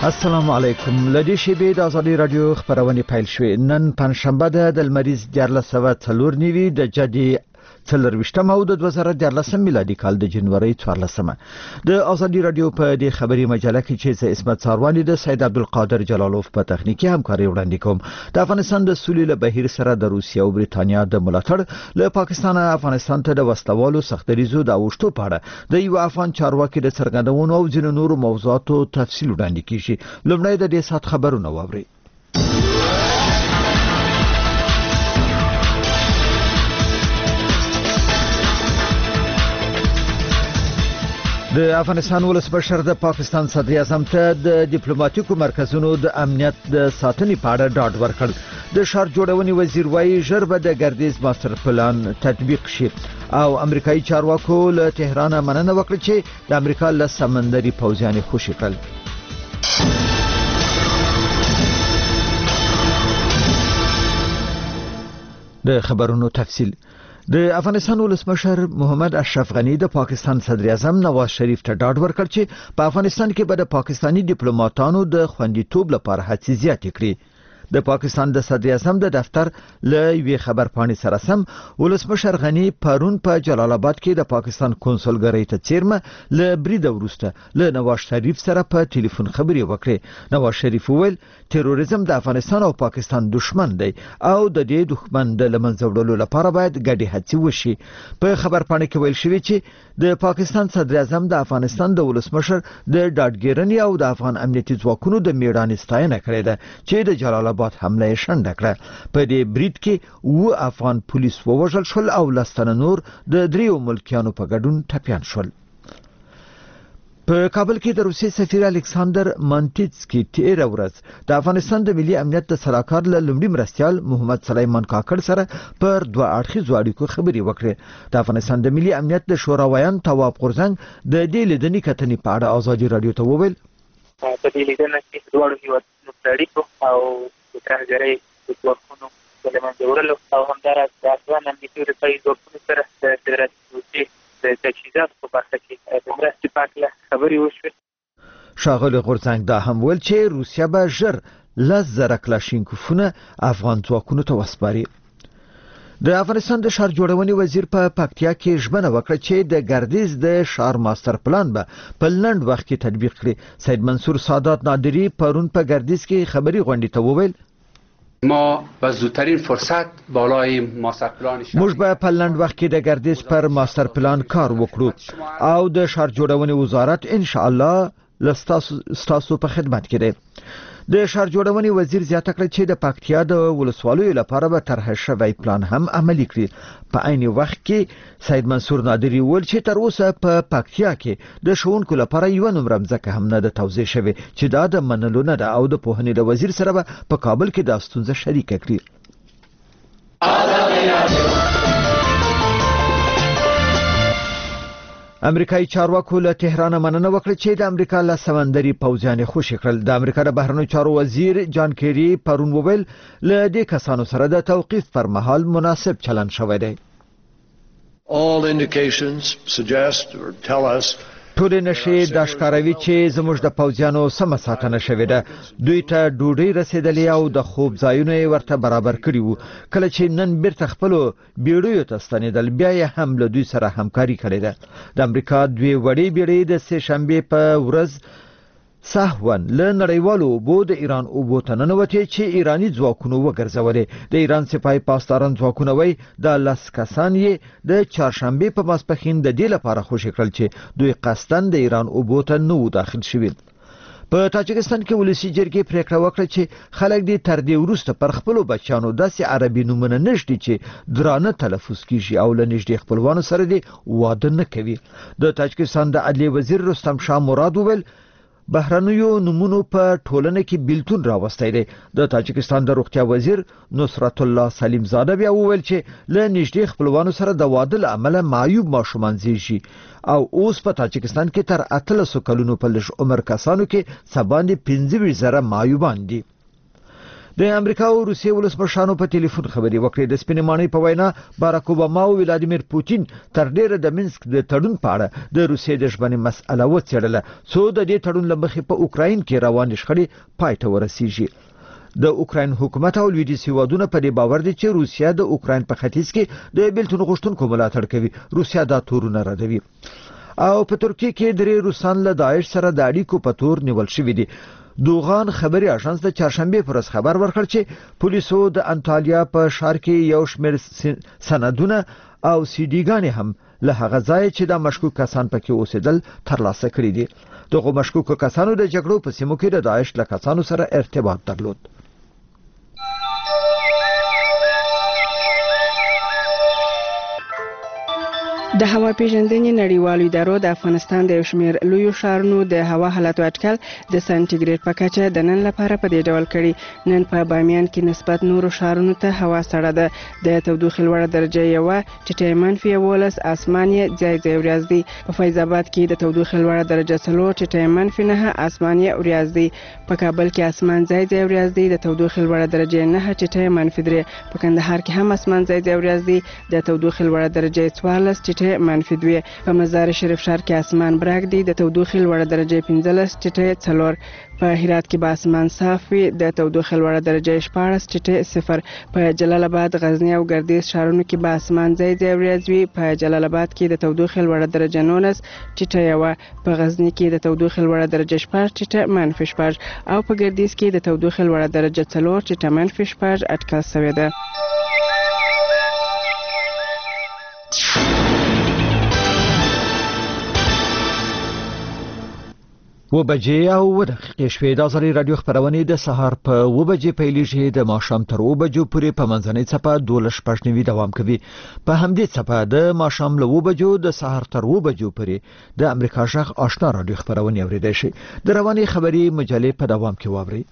السلام علیکم. لدی شیبې د ازادي رادیو خبرونه پیل شوې. نن پنځشنبه ده د لمریز 1404 نیوي د جدي 24 او د 2014 میلادي کال د جنوري 14 د ازادي رادیو په دې خبري مجله کې چې اسمت ساروانی د سید عبدالقادر جلالوف په تخنیکی همکاري وړاندې کوم. د افغانستان د سولې له بهیر سره د روسیې او بریتانیا د ملاتړ له پاکستان افغانستان ته د وسلوالو سختریزو د اوښتو په اړه د یو افغان چارواکي د څرګندونو او ځینو نورو موضوعاتو تفصیل وړاندې کیږي. لومړی د دې سات خبرونه واوري. د افغانستان ولسمشر د پاکستان صدر اعظم ته د ډیپلوماټیکو مرکزونو د امنیت د ساتنې په اړه ډاډ ورکړ. د ښار جوړونې وزیر وايي ژر به د ګردیز ماستر پلان تطبیق شي او امریکایي چارواکو له تهران مننه وکړه چې د امریکا له سمندري پوځیانو خوشي کړل. د خبرونو تفصیل. د افغانستان ولسمشر محمد اشرف غنی د پاکستان صدر اعظم نواز شریف ته ډاډ ورکړ چې په افغانستان کې به د پاکستاني ډیپلوماټانو د خوندیتوب لپاره هڅې زیاتې کړي. د پاکستان د صدر اعظم د دفتر له یوې خبرپاڼې سره سم ولسمشر غنی پرون په جلال آباد کې د پاکستان کنسولګرۍ ته چیرمه له برید وروسته له نواز شریف سره په ټلیفون خبرې وکړې. نواز شریف وویل تروریزم د افغانستان او پاکستان دشمن دی او د دې دښمن د لمنځه وړلو لپاره باید ګډې هڅې وشي. په خبرپاڼه کې ویل شوی چې د پاکستان صدر اعظم د افغانستان د ولسمشر د ډاډګیرنې او د افغان امنیتي ځواکونو د میړانې ستاینه کړې ده چې د جلال آباد حمله شنډه کړه. په دې برید کې و افغان پولیس ووژل شول او لستنه نور د دریو ملکیانو په ګډون ټپیان شول. په کابل کې د روسي سفیر الکساندر مانټیتسکی تیر ورځ د افغانستان د ملي امنیت د سلاکار له لومړي مرستیال محمد سلیمان کاکړ سره پر دوه اړخیزو اړیکو خبرې وکړې. د افغانستان د ملي امنیت د شوراویان تواب غورځنګ د دې لیدنې کتنې په اړه ازادي رادیو ته وویل په دې لیدنه کې دوه هیوادونو اړیکو او د ترهګرۍ د ځواکونو د لمنځه وړلو او همداراز د افغان امنیتي دفاعي ځواکونو سره د فدرالي روسیې د تجهیزاتو په برخه کې د مرستې په اړه خبرې وشوې. ښاغلي غورځنګ دا هم ویل چې روسیه به ژر 10,000 کلاشینکوفونه افغان ځواکونو ته وسپاري. د افغانستان د ښار جوړونې وزیر په پکتیا کې ژمنه وکړه چې د ګردیز د ښار ماستر پلان به په لنډ وخت کې تطبیق کړي. سید منصور سادات نادری پرون په ګردیز کې خبري غونډې ته وویل ما به زودترین فرصت بالای ماستر پلان موږ به په لنډ وخت کې د ګردیز پر ماستر پلان کار وکړو او د ښار جوړونې وزارت ان شاء الله لستاسو په خدمت کې دی. د ښار جوړونې وزیر زیاته کړه چې د پکتیا د ولسوالیو لپاره به طرح شوی پلان هم عملي کړي. په عین وخت کې سید منصور نادری ویل چې تر اوسه په پکتیا کې د ښوونکو لپاره یو نمبر مځکه هم نه د توزیع شوی چې دا د منلو نه ده او د پوهنې د وزیر سره به په کابل کې د ستونزه شریکه کړي. امریکایي چارواکو له تهران مننه وکړه چې د امریکا له سمندري پوځیانو خوشي کړل. د امریکا د بهرنیو چارو وزیر جان کیری پرون وویل له دې کسانو سره د توقیف پر مهال مناسب چلند شوی دی. All indications suggest or tell us ټول نشي د ښکاروي چې زموږ د پوځیانو سم ساتنه شوې ده. دوی ته ډوډۍ رسیدلې او د خوب ځایونه ورته برابر کړي وو. کله چې نن بیرته خپل بیړیو ته ستنېدل بیا یې هم له دوی سره همکاري کړې ده. د امریکا دوی وړې بیړۍ د سه شنبه په ورځ سهون له نړیوالو اوبو د ایران اوبو ته ننوتې چې ایرانی ځواکونو وګرځولې. د ایران سپاهي پاسداران ځواکونه وایي د 10 کسان یې د چهارشنبه په ماسپښین د دې لپاره خوشي کړل چې دوی قصدن د ایران اوبو ته نه داخل شوي. په تاجکستان کې ولسی جرګې پریکړه وکړه چې خلک دې تر دې وروسته پر خپل بچانو داسې عربي نومونه نشدي چې درانه تلفظ کیږي او له نږدې خپلوانو سره دې واده نه کوي. د تاجکستان د عدلیې وزیر رستم شاه مراد وویل بهرنیو نمونو په ټولنه کې بیلتون راوستي دي. د تاجکستان د روغتیا وزیر نصرت الله سلیم زاده بیا وویل چې له نږدې خپلوانو سره د واده له امله معیوب ماشومان زیږي او اوس په تاجکستان کې تر 800 کلونو په لږ عمر کسانو کې سباندې 15,000 معیوبان دي. د امریکا او روسیې ولسمشرانو په ټلیفون خبري وکړې. د سپینې ماڼۍ په وینا باراک اوباما او ولادیمیر پوتین تر ډیره د منسک د تړون په اړه د روسیې د ژبنې مسأله وڅېړله څو د دې تړون له مخې په اوکراین کې روانې شخړې پای ته ورسیږي. د اوکراین حکومت او لویدیځ هیوادونه په دې باور دي چې روسیا د اوکراین په ختیځ کې د بیلتون غوښتونکو ملاتړ کوي. روسیا دا تورونه ردوي. او په ترکیه کې درې روسان له داعش سره د اړیکو په تور نیول شوي دي. دوغان خبري اژانس د چهارشنبه پر ورځ خبر ورکړ چې پولیسو د انټالیا په ښار کې یو شمېر سندونه او سیډیګانې هم له هغه ځای چې د مشکوک کسان پکې اوسېدل ترلاسه کړي دي. دغه مشکوک کسانو د جګړو په سیمو کې د داعش له کسانو سره ارتباط درلود. د هوا پیژندنې نړیوالو ادارو د افغانستان د یو شمېر لویو ښارونو د هوا حالاتو اټکل د سانتیګریډ په کچه د نن لپاره په دې ډول کړي. نن په بامیان کې نسبت نورو ښارونو ته هوا سړه ده. د تودوخې لوړه درجه یوه ټیټه -11 اسمان یې ځای ځای وریځ دی. په فیض آباد کې د تودوخې لوړه درجه 4 ټیټه -9 اسمان یې وریځ دی. په کابل کې اسمان ځای ځای وریځ دی. د تودوخې لوړه درجه 9 ټیټه -3. په کندهار کې هم اسمان ځای ځای وریځ دی. د تودوخې لوړه درجه 14 ټیټه -2. په مزار شریف ښار کې اسمان براق دی. د تودوخې لوړه درجه 15 ټیټه 4. په هرات کې به اسمان صاف وي. د تودوخې لوړه درجه 14 ټیټه 0. په جلال آباد، غزنی او ګردیز ښارونو کې به اسمان ځای ځای وریځ وي. په جلال آباد کې د تودوخې لوړه درجه 19 ټیټه 1. په غزنی کې د تودوخې لوړه درجه 4 ټیټه -4 او په ګردیز کې د تودوخې لوړه درجه 4 ټیټه -4 اټکل شوې ده. و بجې او 2 دقیقې شوې. د ازادي رادیو خبرونه د سهار په 2 بجې پیلېږي. د ماښام تر 2 بجو پورې په منځنۍ څپه 12:09 دوام کوي. په همدې څپه د ماښام له 2 بجو د سهار تر 2 بجو پورې د امریکا غږ آشنا رادیو خبرونه اوریدئ شي. د رواني خبري مجلې په دوام کې واورئ.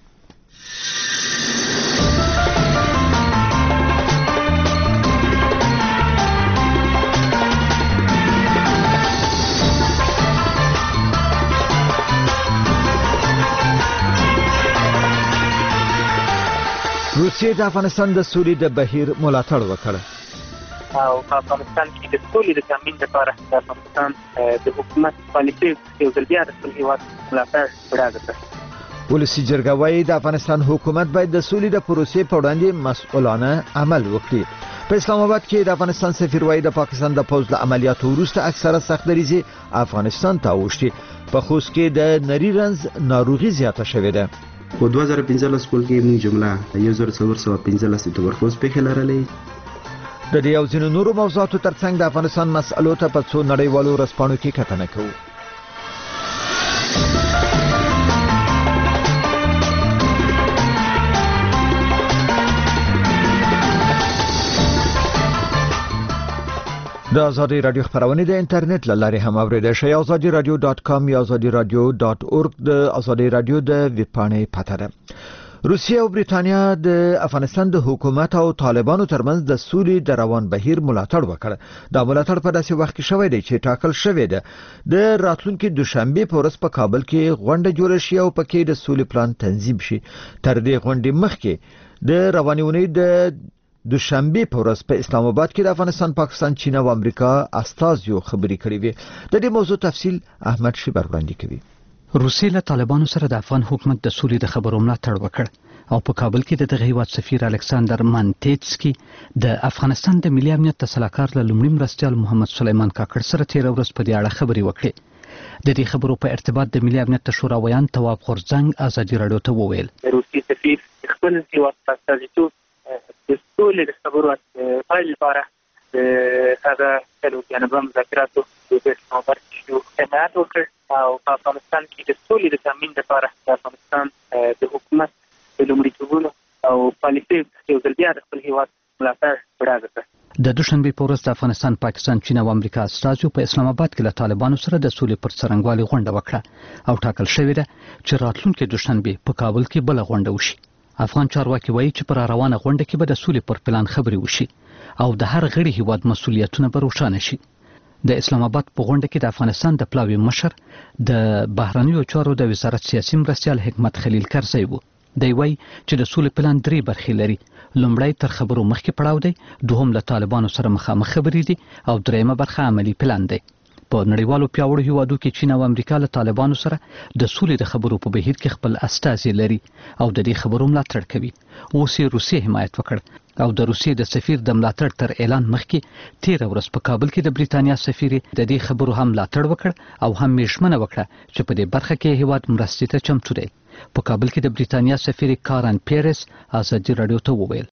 روسیې د افغانستان د سولې د بهیر ملاتړ وکړ. او په افغانستان کې د سولې د تامین لپاره د افغانستان د حکومت پالیسي یو ځل بیا د خپل هیواد ملاتړ وړاندې کړ. ولسي جرګه وايي د افغانستان حکومت باید د سولې د پروسې په وړاندې مسؤلانه عمل وکړي. په اسلام آباد کې د افغانستان سفیر وايي د پاکستان د پوځ له عملیاتو وروسته اکثره سخت دریځي افغانستان ته اوښتي. په خوست کې د نری رنځ ناروغي زیاته شوې ده. په 2015 کال کې موږ جمله 1415 تبرکوز پکې لرلې. د دې او ځینو نورو موضوعاتو ترڅنګ د افغانستان مسألو ته په څو نړیوالو ورځپاڼو کې کتنه کوو. د ازادي رادیو خبرونه د انټرنیټ لارې هم اوریدل شي. azadiradio.com یا azadiradio.org د ازادي رادیو د ویب پاڼې پته ده. روسیه او بریټانیا د افغانستان د حکومت او طالبانو ترمنځ د سولې د روان بهیر ملاتړ وکړ. دا ملاتړ په داسې وخت کې شوی دی چې ټاکل شوی ده د راتلونکي دوشنبه په ورځ په کابل کې غونډه جوړه شي او پکې د سولې پلان تنظیم شي. تر دې غونډې مخکې د روانې اونۍ د دوشنبه په ورځ په اسلام آباد کې د افغانستان، پاکستان، چین او امریکا استازیو خبري کړې وي. د دې موضوع تفصیل احمد شیبر وړاندې کوي. روسیې له طالبانو سره د افغان حکومت د سولې د خبرو ملاتړ وکړ او په کابل کې د دغه هیواد سفیر الکساندر مانټیټسکي د افغانستان د ملي امنیت د سلاکار له لومړي مرستیال محمد سلیمان کاکړ سره تیر ورځ په دې اړه خبري وکړې. د دې خبرو په ارتباط د ملي امنیت شورا ویان تواب غورځنګ ازادي رادیو ته وویل. روسي سفیر خپل هیواد استازیتوب د سولې د خبرو پایل لپاره هغه څلو جانبه مذاکراتو د اسلام آباد کې حمایت وکړ او په افغانستان کې د سولې د تامین لپاره د افغانستان د حکومت د لومړیتوبونو او پالیسي یو ځل بیا د خپل هیواد ملاتړ وړاندې کړ. د دوشنبه په ورځ د افغانستان، پاکستان، چین او امریکا استازیو په اسلام آباد کې له طالبانو سره د سولې پر څرنګوالي غونډه وکړه او ټاکل شوې ده چې راتلونکي دوشنبه په کابل کې بل غونډه وشي. افغان چارواکي وایي چې پر روانه غونډه کې به د سولې پر پلان خبري وشي او د هر غړي هیواد مسؤلیتونه به روښانه شي. د اسلام آباد په غونډه کې د افغانستان د پلاوي مشر د بهرنیو چارو د وزارت سیاسي مرستیال حکمت خلیل کرزی وو. دی وایي چې د سولې پلان 3 برخې لري. لومړی تر خبرو مخکې پړاو دی، دوهم له طالبانو سره مخامخ خبرې دي او دریمه برخه عملی پلان دی. په نړیوالو پیاوړو هیوادو کې چین او امریکا له طالبانو سره د سولې د خبرو په بهیر کې خپل استازي لري او د دې خبرو ملاتړ کوي. اوس یې روسیې حمایت وکړ او د روسیې د سفیر د ملاتړ تر اعلان مخکې 13 ورځ په کابل کې د بریتانیا سفیر د دې خبرو هم ملاتړ وکړ او هم یې ژمنه وکړه چې په دې برخه کې هیواد مرستې ته چمتو دی. په کابل کې د بریتانیا سفیر کارن پیرس ازادي رادیو ته وویل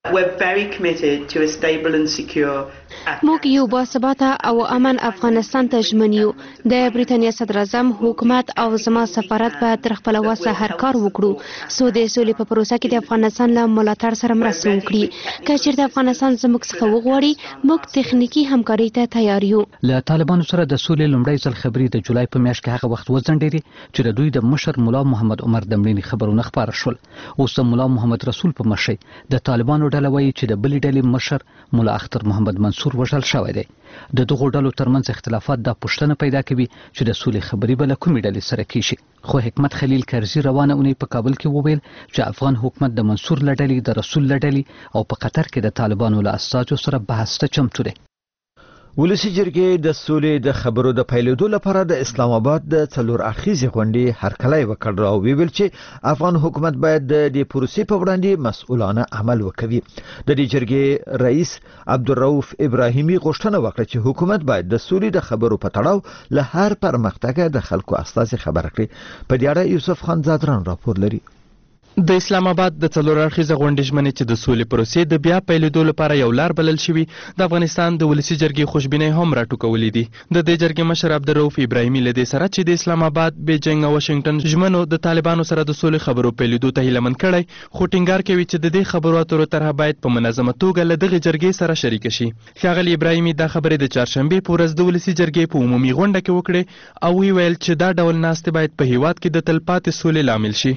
موږ یو باثباته او امن افغانستان ته ژمن یو. د بریتانیا صدر اعظم حکومت او زما سفارت به تر خپل وسه هر کار وکړو سو د سولې په پروسه کې د افغانستان له ملاتړ سره مرسته وکړي. که چېرته افغانستان زموږ څخه وغواړي موږ تخنیکی همکاري ته تیار یو. له طالبانو سره د سولې لومړی ځل خبرې د جولای په میاشت کې هغه وخت وځنډېدې چې د دوی د مشر مولا محمد عمر دمړي خبرونه خبره شول. اوس مولا محمد رسول په مشرۍ د طالبانو ډله وایي چې د بلې ډلې مشر مولا اختر محمد منصور وژل شوی دی. د دغو ډلو ترمنځ اختلافات دا پوښتنه پیدا کوي چې د سولې خبرې به له کومې ډلې سره کیږي. خو حکمت خلیل کرزي روانه اونۍ په کابل کې وویل چې افغان حکومت د منصور له ډلې، د رسول له ډلې او په قطر کې د طالبانو له استازو سره بحث ته چمتو دی. ولسی جرګې د سولې د خبرو د پیلېدو لپاره د اسلام آباد د 4 اړخیزې غونډې هرکلی وکړ او ویل چې افغان حکومت باید د دې پروسې په وړاندې مسؤلانه عمل وکړي. د دې جرګې رئیس عبدالرؤف ابراهیمي غوښتنه وکړه چې حکومت باید د سولې د خبرو په تړاو له هر پرمختګ د خلکو استازي خبر کړي. په دې اړه یوسف خان زادران راپور لري. د اسلام آباد د 4 اړخیزه غونډې ژمنې چې د سولې پروسې د بیا پیلېدو لپاره یو لار بلل شوي د افغانستان د ولسی جرګې خوشبینۍ هم راټوکولې دي. د دې جرګې مشر عبدالرؤف ابراهیمي له دې سره چې د اسلام آباد، بیجینګ او واشنگټن ژمنو د طالبانو سره د سولې خبرو پیلېدو ته هیله مند کړی، خو ټینګار کوي چې د دې خبرو اترو طرح باید په منظمه توګه له دغې جرګې سره شریک شي. ښاغلي ابراهیمي دا خبرې د چهارشنبې په ورځ د ولسی جرګې په عمومي غونډه کې وکړې او ویل چې دا ډول ناستې باید په هیواد کې د تلپاتې سولې لامل شي.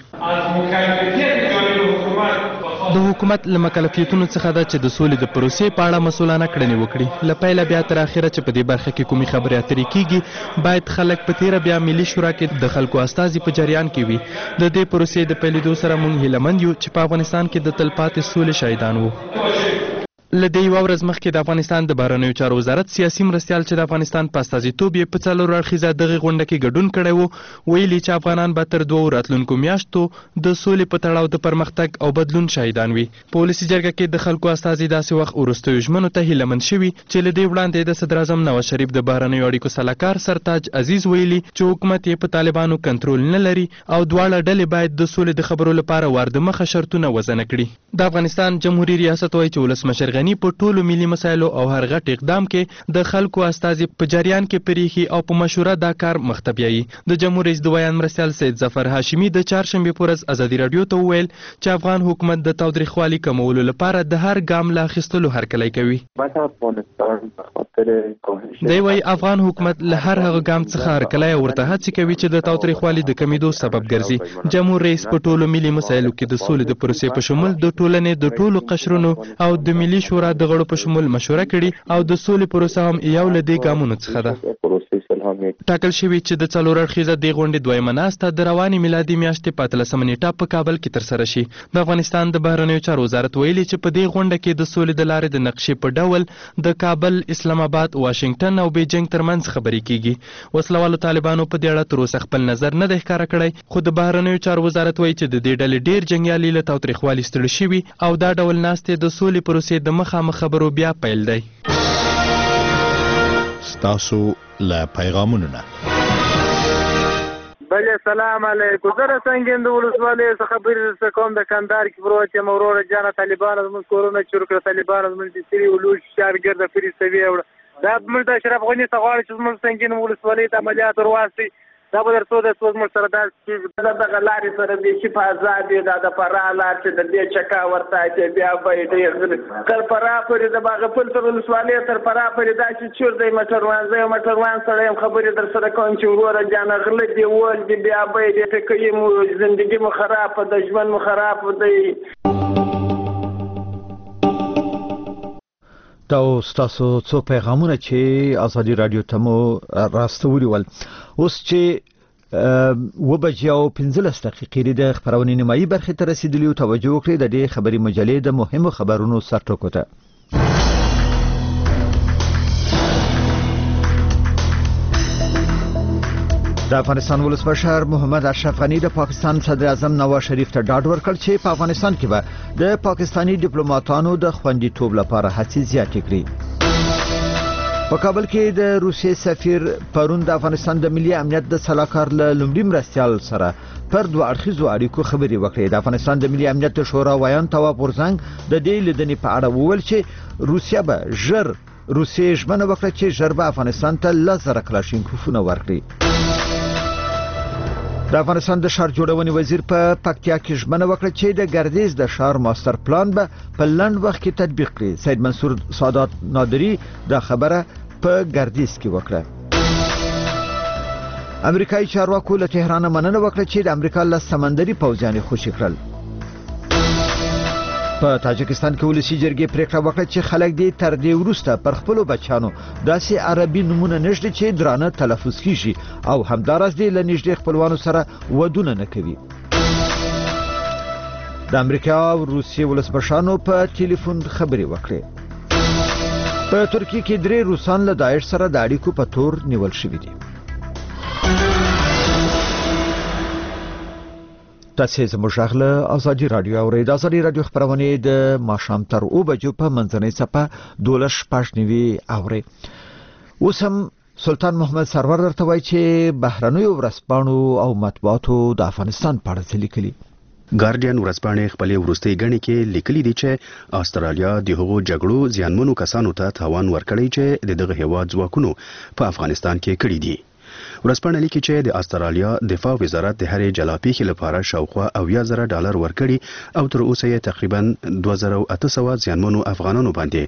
د حکومت له مکلفیتونو څخه ده چې د سولې د پروسې په اړه مسؤلانه کړنې وکړي. له پیله بیا تر اخره چې په دې برخه کې کومې خبرې اترې کیږي باید خلک په تیره بیا ملي شورا کې د خلکو استازي په جریان کې وي. د دې پروسې د پیلېدو سره موږ هیلهمند یو چې په افغانستان کې د تلپاتې سولې شاهدان وو. له دې یوه ورځ مخکې د افغانستان د بهرنیو چارو وزارت سیاسي مرستیال چې د افغانستان په استازیتوب یې په 4 اړخیزه دغې غونډه کې ګډون کړی و، ویلي چې افغانان به تر 2 راتلونکو میاشتو د سولې په تړاو د پرمختګ او بدلون شاهدان وي. په ولسي جرګه کې د خلکو استازي داسې وخت وروستیو ژمنو ته هیلهمند شوي چې له دې وړاندې د صدر اعظم نواز شریف د بهرنیو اړیکو سلاکار سرتاج عزیز ویلي چې حکومت یې په طالبانو کنټرول نه لري او دواړه ډلې باید د سولې د خبرو لپاره واردمخه شرطونه وضع کړي. د افغانستان جمهوریت ریاست وایي چې ولسمشر غني په ټولو ملي مسایلو او هر غټ اقدام کې د خلکو استازي په جریان کې پریخي او په مشوره دا کار مخته بیایي. د جمهور رئیس د بیان مرستیال سید ظفر هاشمي د چهارشنبې په ورځ ازادي رادیو ته وویل چې افغان حکومت د تاوتریخوالي کمولو لپاره د هر ګام له اخیستلو هرکلی کوي. دی وایي افغان حکومت له هر هغه ګام څخه هرکلی او ورته هڅې کوي چې د تاوتریخوالي د کمیدو سبب ګرځي. جمهور رئیس په ټولو ملي مسایلو کې د سولې د پروسې په شمول د ټولنې د ټولو قشرونو او د ملي شورا د غړو په شمول مشوره کړي او د سولې پروسه هم یو له دې ګامونو څخه ده. ټاکل شوي چې د 4 اړخیزه دې غونډې دویمه ناسته د روانې میلادي میاشتې په 13 نیټه په کابل کې ترسره شي. د افغانستان د بهرنیو چارو وزارت ویلي چې په دې غونډه کې د سولې د لارې د نقشې په ډول د کابل، اسلام آباد، واشنگټن او بیجینګ ترمنځ خبرې کیږي. وسلوالو طالبانو په دې اړه تر اوسه خپل نظر نه دی ښکاره کړی، خو د بهرنیو چارو وزارت وایي چې د دې ډلې ډېر جنګیالي له تاوتریخوالي ستړي شوي او دا ډول ناستې د سولې پروسې د مخامخ خبرو بیا پیل دی. ستاسو له پیغامونو نه بله سلام علیکم. زه رسنګین د ولسوالۍ څخه خبرې کوم. د کندهار کې پروت یم. وروره جانه طالبان زموږ کورونه چور کړه. طالبان زموږ د سری ولوش شارګرده فري سوي وړه. دا موږ د اشرف غني څخه غواړي چې زموږ سنګین ولسوالۍ ته عملیات ورواستي. دا به درته د څوک موږ سره داسې دغه لارې سره د شي په ازاد دی. دا د فراه لار چې د دې چکا ورته چې بیا به ډېر تر فراه پورې د باغپل تر ولسوالۍ تر فراه پورې دا چې چور دی موټروان. زه یو موټروان سره یم. خبرې در سره کوم چې وروره جانه غله دی ول دی بیا به دې ته کوي مو زندګي مو خراب د ژوند مو خراب دی. دا ستاسو څو پیغامونه چې ازادي رادیو ته مو راستولي ول. اوس چې وبجاو 15 د خبرونې نیمایي برخې ته رسیدلی او توجه وکړئ د دې خبري مجلې د مهمو خبرونو سرټکو ته. د افغانستان ولسمشر محمد اشرف غنی د پاکستان صدر اعظم نواز شریف ته ډاډ ورکړ چې په افغانستان کې به د پاکستاني ډیپلوماټانو د خوندیتوب لپاره هڅې زیاتې کړي. په کابل کې د روسیې سفیر پرون د افغانستان د ملي امنیت د سلاکار له لومړي مرستیال سره پر دوه اړخیزو اړیکو خبرې وکړې. د افغانستان د ملي امنیت شورا ویان تواب غورځنګ د دې لیدنې په اړه وویل چې روسیې ژمنه وکړه چې ژر به افغانستان ته 10,000 کلاشینکوفونه ورکړي. د افغانستان د ښار جوړونې وزیر په پکتیا کې ژمنه وکړه چې د ګردیز د ښار ماستر پلان به په لنډ وخت کې تطبیق کړي. سید منصور سادات نادری دا خبره په ګردیز کې وکړه. امریکایي چارواکو له تهران مننه وکړه چې د امریکا له سمندري پوځیانو خوشي کړل. په تاجکستان کې ولسی جرګې پریکړه وکړه چې خلک دې تر دې وروسته پر خپل بچانو داسې عربي نمونه نشته چې درانه تلفظ کیږي او همدارس دې له نږدې خپلوانو سره ودونه نه کوي. د امریکا او روسیې ولسمشرانو په ټلیفون خبرې وکړې. په ترکیه کې 3 روسان له داعش سره د اړیکو په تور نیول شوي دي. تاسو زموږ غږ ازادي رادیو اورئ. د ازادي رادیو خبرونه د ماښام تر 2 بجو په منځنۍ صفه 12:15 اورئ. اوس هم سلطان محمد سرور درته وایي چې بهرنیو ورځپاڼو او مطبوعاتو د افغانستان په اړه څه لیکلي. ګارډین ورځپاڼې خپلې وروستۍ ګڼې کې لیکلي دي چې استرالیا د هغو جګړو زیانمنو کسانو ته تاوان ورکړی چې دغه هیواد ځواکونو په افغانستان کې کړی دي. ورځپاڼه لیکي چې د استرالیا دفاع وزارت د هرې جلاپیخي لپاره شاوخوا $10,000 ورکړي او تر اوسه یې تقریبا 2800 زیانمنو افغانانو باندې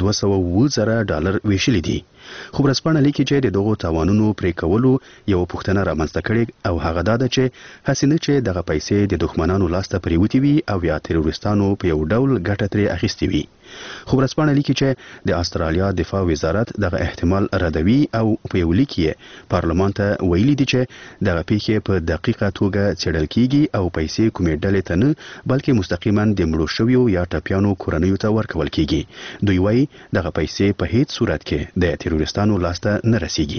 $200,000 ویشلي دي. خو ورځپاڼه لیکي چې د دغو تاوانونو پرې کولو یو پوښتنه رامنځته کړې او هغه دا ده چې هسې نه چې دغه پیسې د دښمنانو لاسته پریوتې وي او یا تروریستانو په یو ډول ګټه ترې اخیستې وي. خو ورځپاڼه لیکي چې د استرالیا دفاع وزارت دغه احتمال ردوي او په یو لیک یې پارلمان ته ویلي دي چې دغه پیښې په دقیقه توګه څېړل کیږي او پیسې کومې ډلې ته نه بلکې مستقیما د مړو شویو یا ټپیانو کورنیو ته ورکول کیږي. دوی وایي دغه پیسې په هیڅ صورت کې د تروریستانو لاسته نه رسیږي.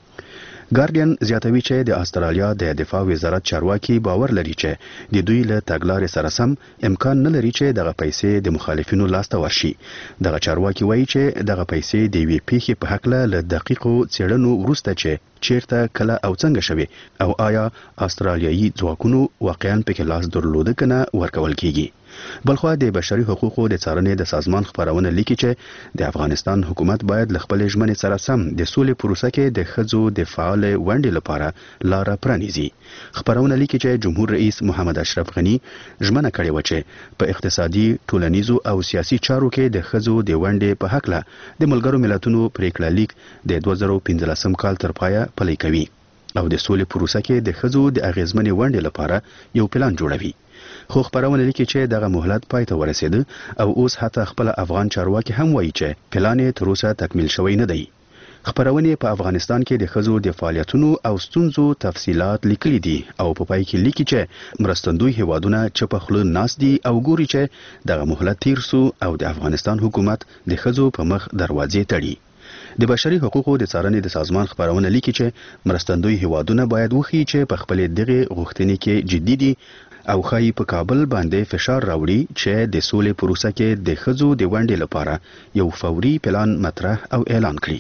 ګارډین زیاتوي چې د استرالیا د دفاع وزارت چارواکي باور لري چې د دوی له تګلارې سره سم امکان نه لري چې دغه پیسې د مخالفینو لاسته ورشي. دغه چارواکي وایي چې دغه پیسې د یوې پیښې په هکله له دقیقو څېړنو وروسته چې چیرته کله او څنګه شوي او آیا استرالیایي ځواکونو واقعا پکې لاس درلوده کنه ورکول کیږي. بلخوا د بشري حقوقو د څارنې د سازمان خبرونه لیکي چې د افغانستان حکومت باید له خپل ژمنې سره سم د سولې پروسه کې د ښځو د فعال ونډې لپاره لار پرانیزي. خبرونه لیکي چې جمهور رئیس محمد اشرف غنی ژمنه کړې و چې په اقتصادي، ټولنیزو او سیاسي چارو کې د ښځو د ونډې په هکله د ملګرو ملتونو پریکړه لیک د 2015 کال تر پایه پلی کوي او د سولې پروسه کې د ښځو د اغیزمنې ونډې لپاره یو پلان جوړوي. خو خبرونه لیکي چې دغه مهلت پای ته ورسېده او اوس حتی خپل افغان چارواکي هم وایي چې پلان یې تر اوسه تکمیل شوی نه دی. خبرونه په افغانستان کې د ښځو د فعالیتونو او ستونزو تفصيلات لیکلي دي او په پای کې لیکي چې مرستندوی هیوادونه چپ خله ناس دي او ګوري چې دغه مهلت تیر سو او د افغانستان حکومت د ښځو په مخ دروازې تړي. د بشري حقوقو د څارنې د سازمان خبرونه لیکي چې مرستندوی هیوادونه باید وخی چې په خپل دغه غوښتنې کې جدي دي او خای په کابل باندې فشار راوړي چې د سولې پروسه کې د ښځو د ونډې لپاره یو فوري پلان مطرح او اعلان کړي.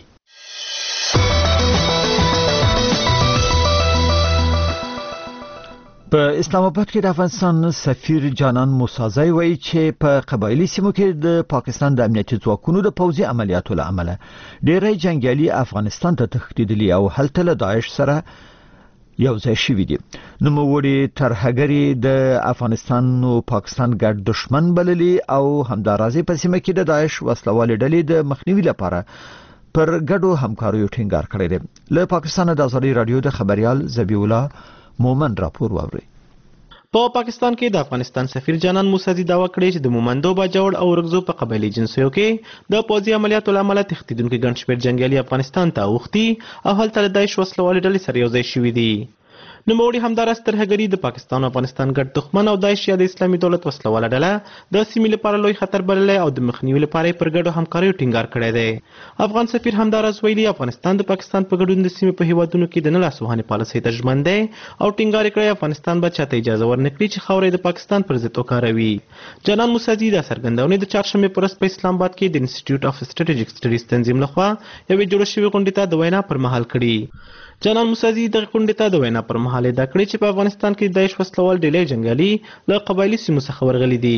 په اسلام آباد کې د افغانستان سفیر جانان موسازی وایي چې په قبایلی سیمو کې د پاکستان د امنیتي ځواکونو د پوځي عملیاتو له امله ډېری جنگیالي افغانستان ته تښتېدلي او هلته له داعش سره یو ځای شوي دي. نوموړي ترهګري د افغانستان او پاکستان ګډ دشمن بللي او همدارازي په سیمه کې د داعش وسلوالې ډلې د مخنیوي لپاره پر ګډو همکاریو ټینګار کړی دی. له پاکستان د ازادي رادیو د خبريال زبی الله مومن راپور واوري. په پاکستان کې د افغانستان سفیر جانان موسازی داوا کړی چې د مومندو باجوړ او رغزو په قبایلی جنسیو کې د پوځي عملیاتو لامل تښتیدونکو ګڼ شمېر جنگیالي افغانستان ته اوښتي او هلته د داعش وسلوالې ډلې سره یو ځای شوي دي. نوموړي همداراز ترهګري د پاکستان او افغانستان ګډ دښمن او داعش یا د اسلامي دولت وسلواله ډله د سیمې لپاره لوی خطر بللی او د مخنیوي لپاره یې پر ګډو همکاریو ټینګار کړی دی. افغان سفیر همداراز ویلي افغانستان د پاکستان په ګډون د سیمې په هیوادونو کې د نه لاسوهنې پالیسۍ ته ژمن دی او ټینګار یې کړی افغانستان به چاته اجازه ورنکړي چې خاوره د پاکستان پر ضد وکاروي. جانان موسیزي دا څرګندونې د چهارشنبې په ورځ په اسلام آباد کې د انسټیټیوټ اف سټریټیجیک سټډیز تنظیم لخوا یوې جوړه شوې غونډې ته د وینا پر مهال کړي. جانان موسیزي دغه غونډې ته د وینا پر مهال دا کړی چې په افغانستان کې د داعش وسلوال ډلې جنګیالي له قبایلي سیمو څخه ورغلي دي.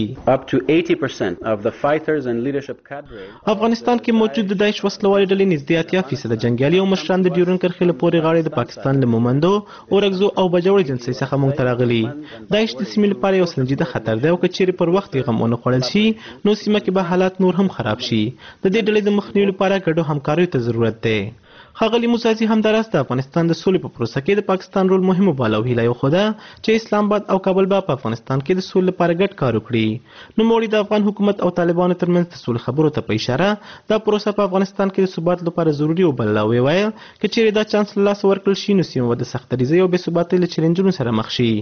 افغانستان کې موجود د داعش وسلوال ډلې نږدې 80% جنګیالي او مشران د ډیورن کرښې له پورې غاړې د پاکستان له مومندو اورګزو او بجوړ جنسي څخه مونږ ته راغلي. داعش د سیمې لپاره یو سنجیده خطر دی او که چیرې پر وخت یې غم ونه خوړل شي نو سیمه کې به حالات نور هم خراب شي. د دې ډلې د مخنیوي لپاره ګډو همکاریو ته ضرورت دی. ښاغلي موسیزي همداراز د افغانستان د سولې په پروسه کې د پاکستان رول مهم وباله او هیله یې وښوده چې اسلام آباد او کابل به په افغانستان کې د سولې لپاره ګډ کار وکړي. نوموړي د افغان حکومت او طالبانو ترمنځ د سولې خبرو ته په اشاره دا پروسه په افغانستان کې د ثبات لپاره ضروري وبلله او ویل که چیرې دا چانس له لاسه ورکړل شي نو سیمه به د سختدریزۍ او بې ثباتۍ له چیلنجونو سره مخ شي.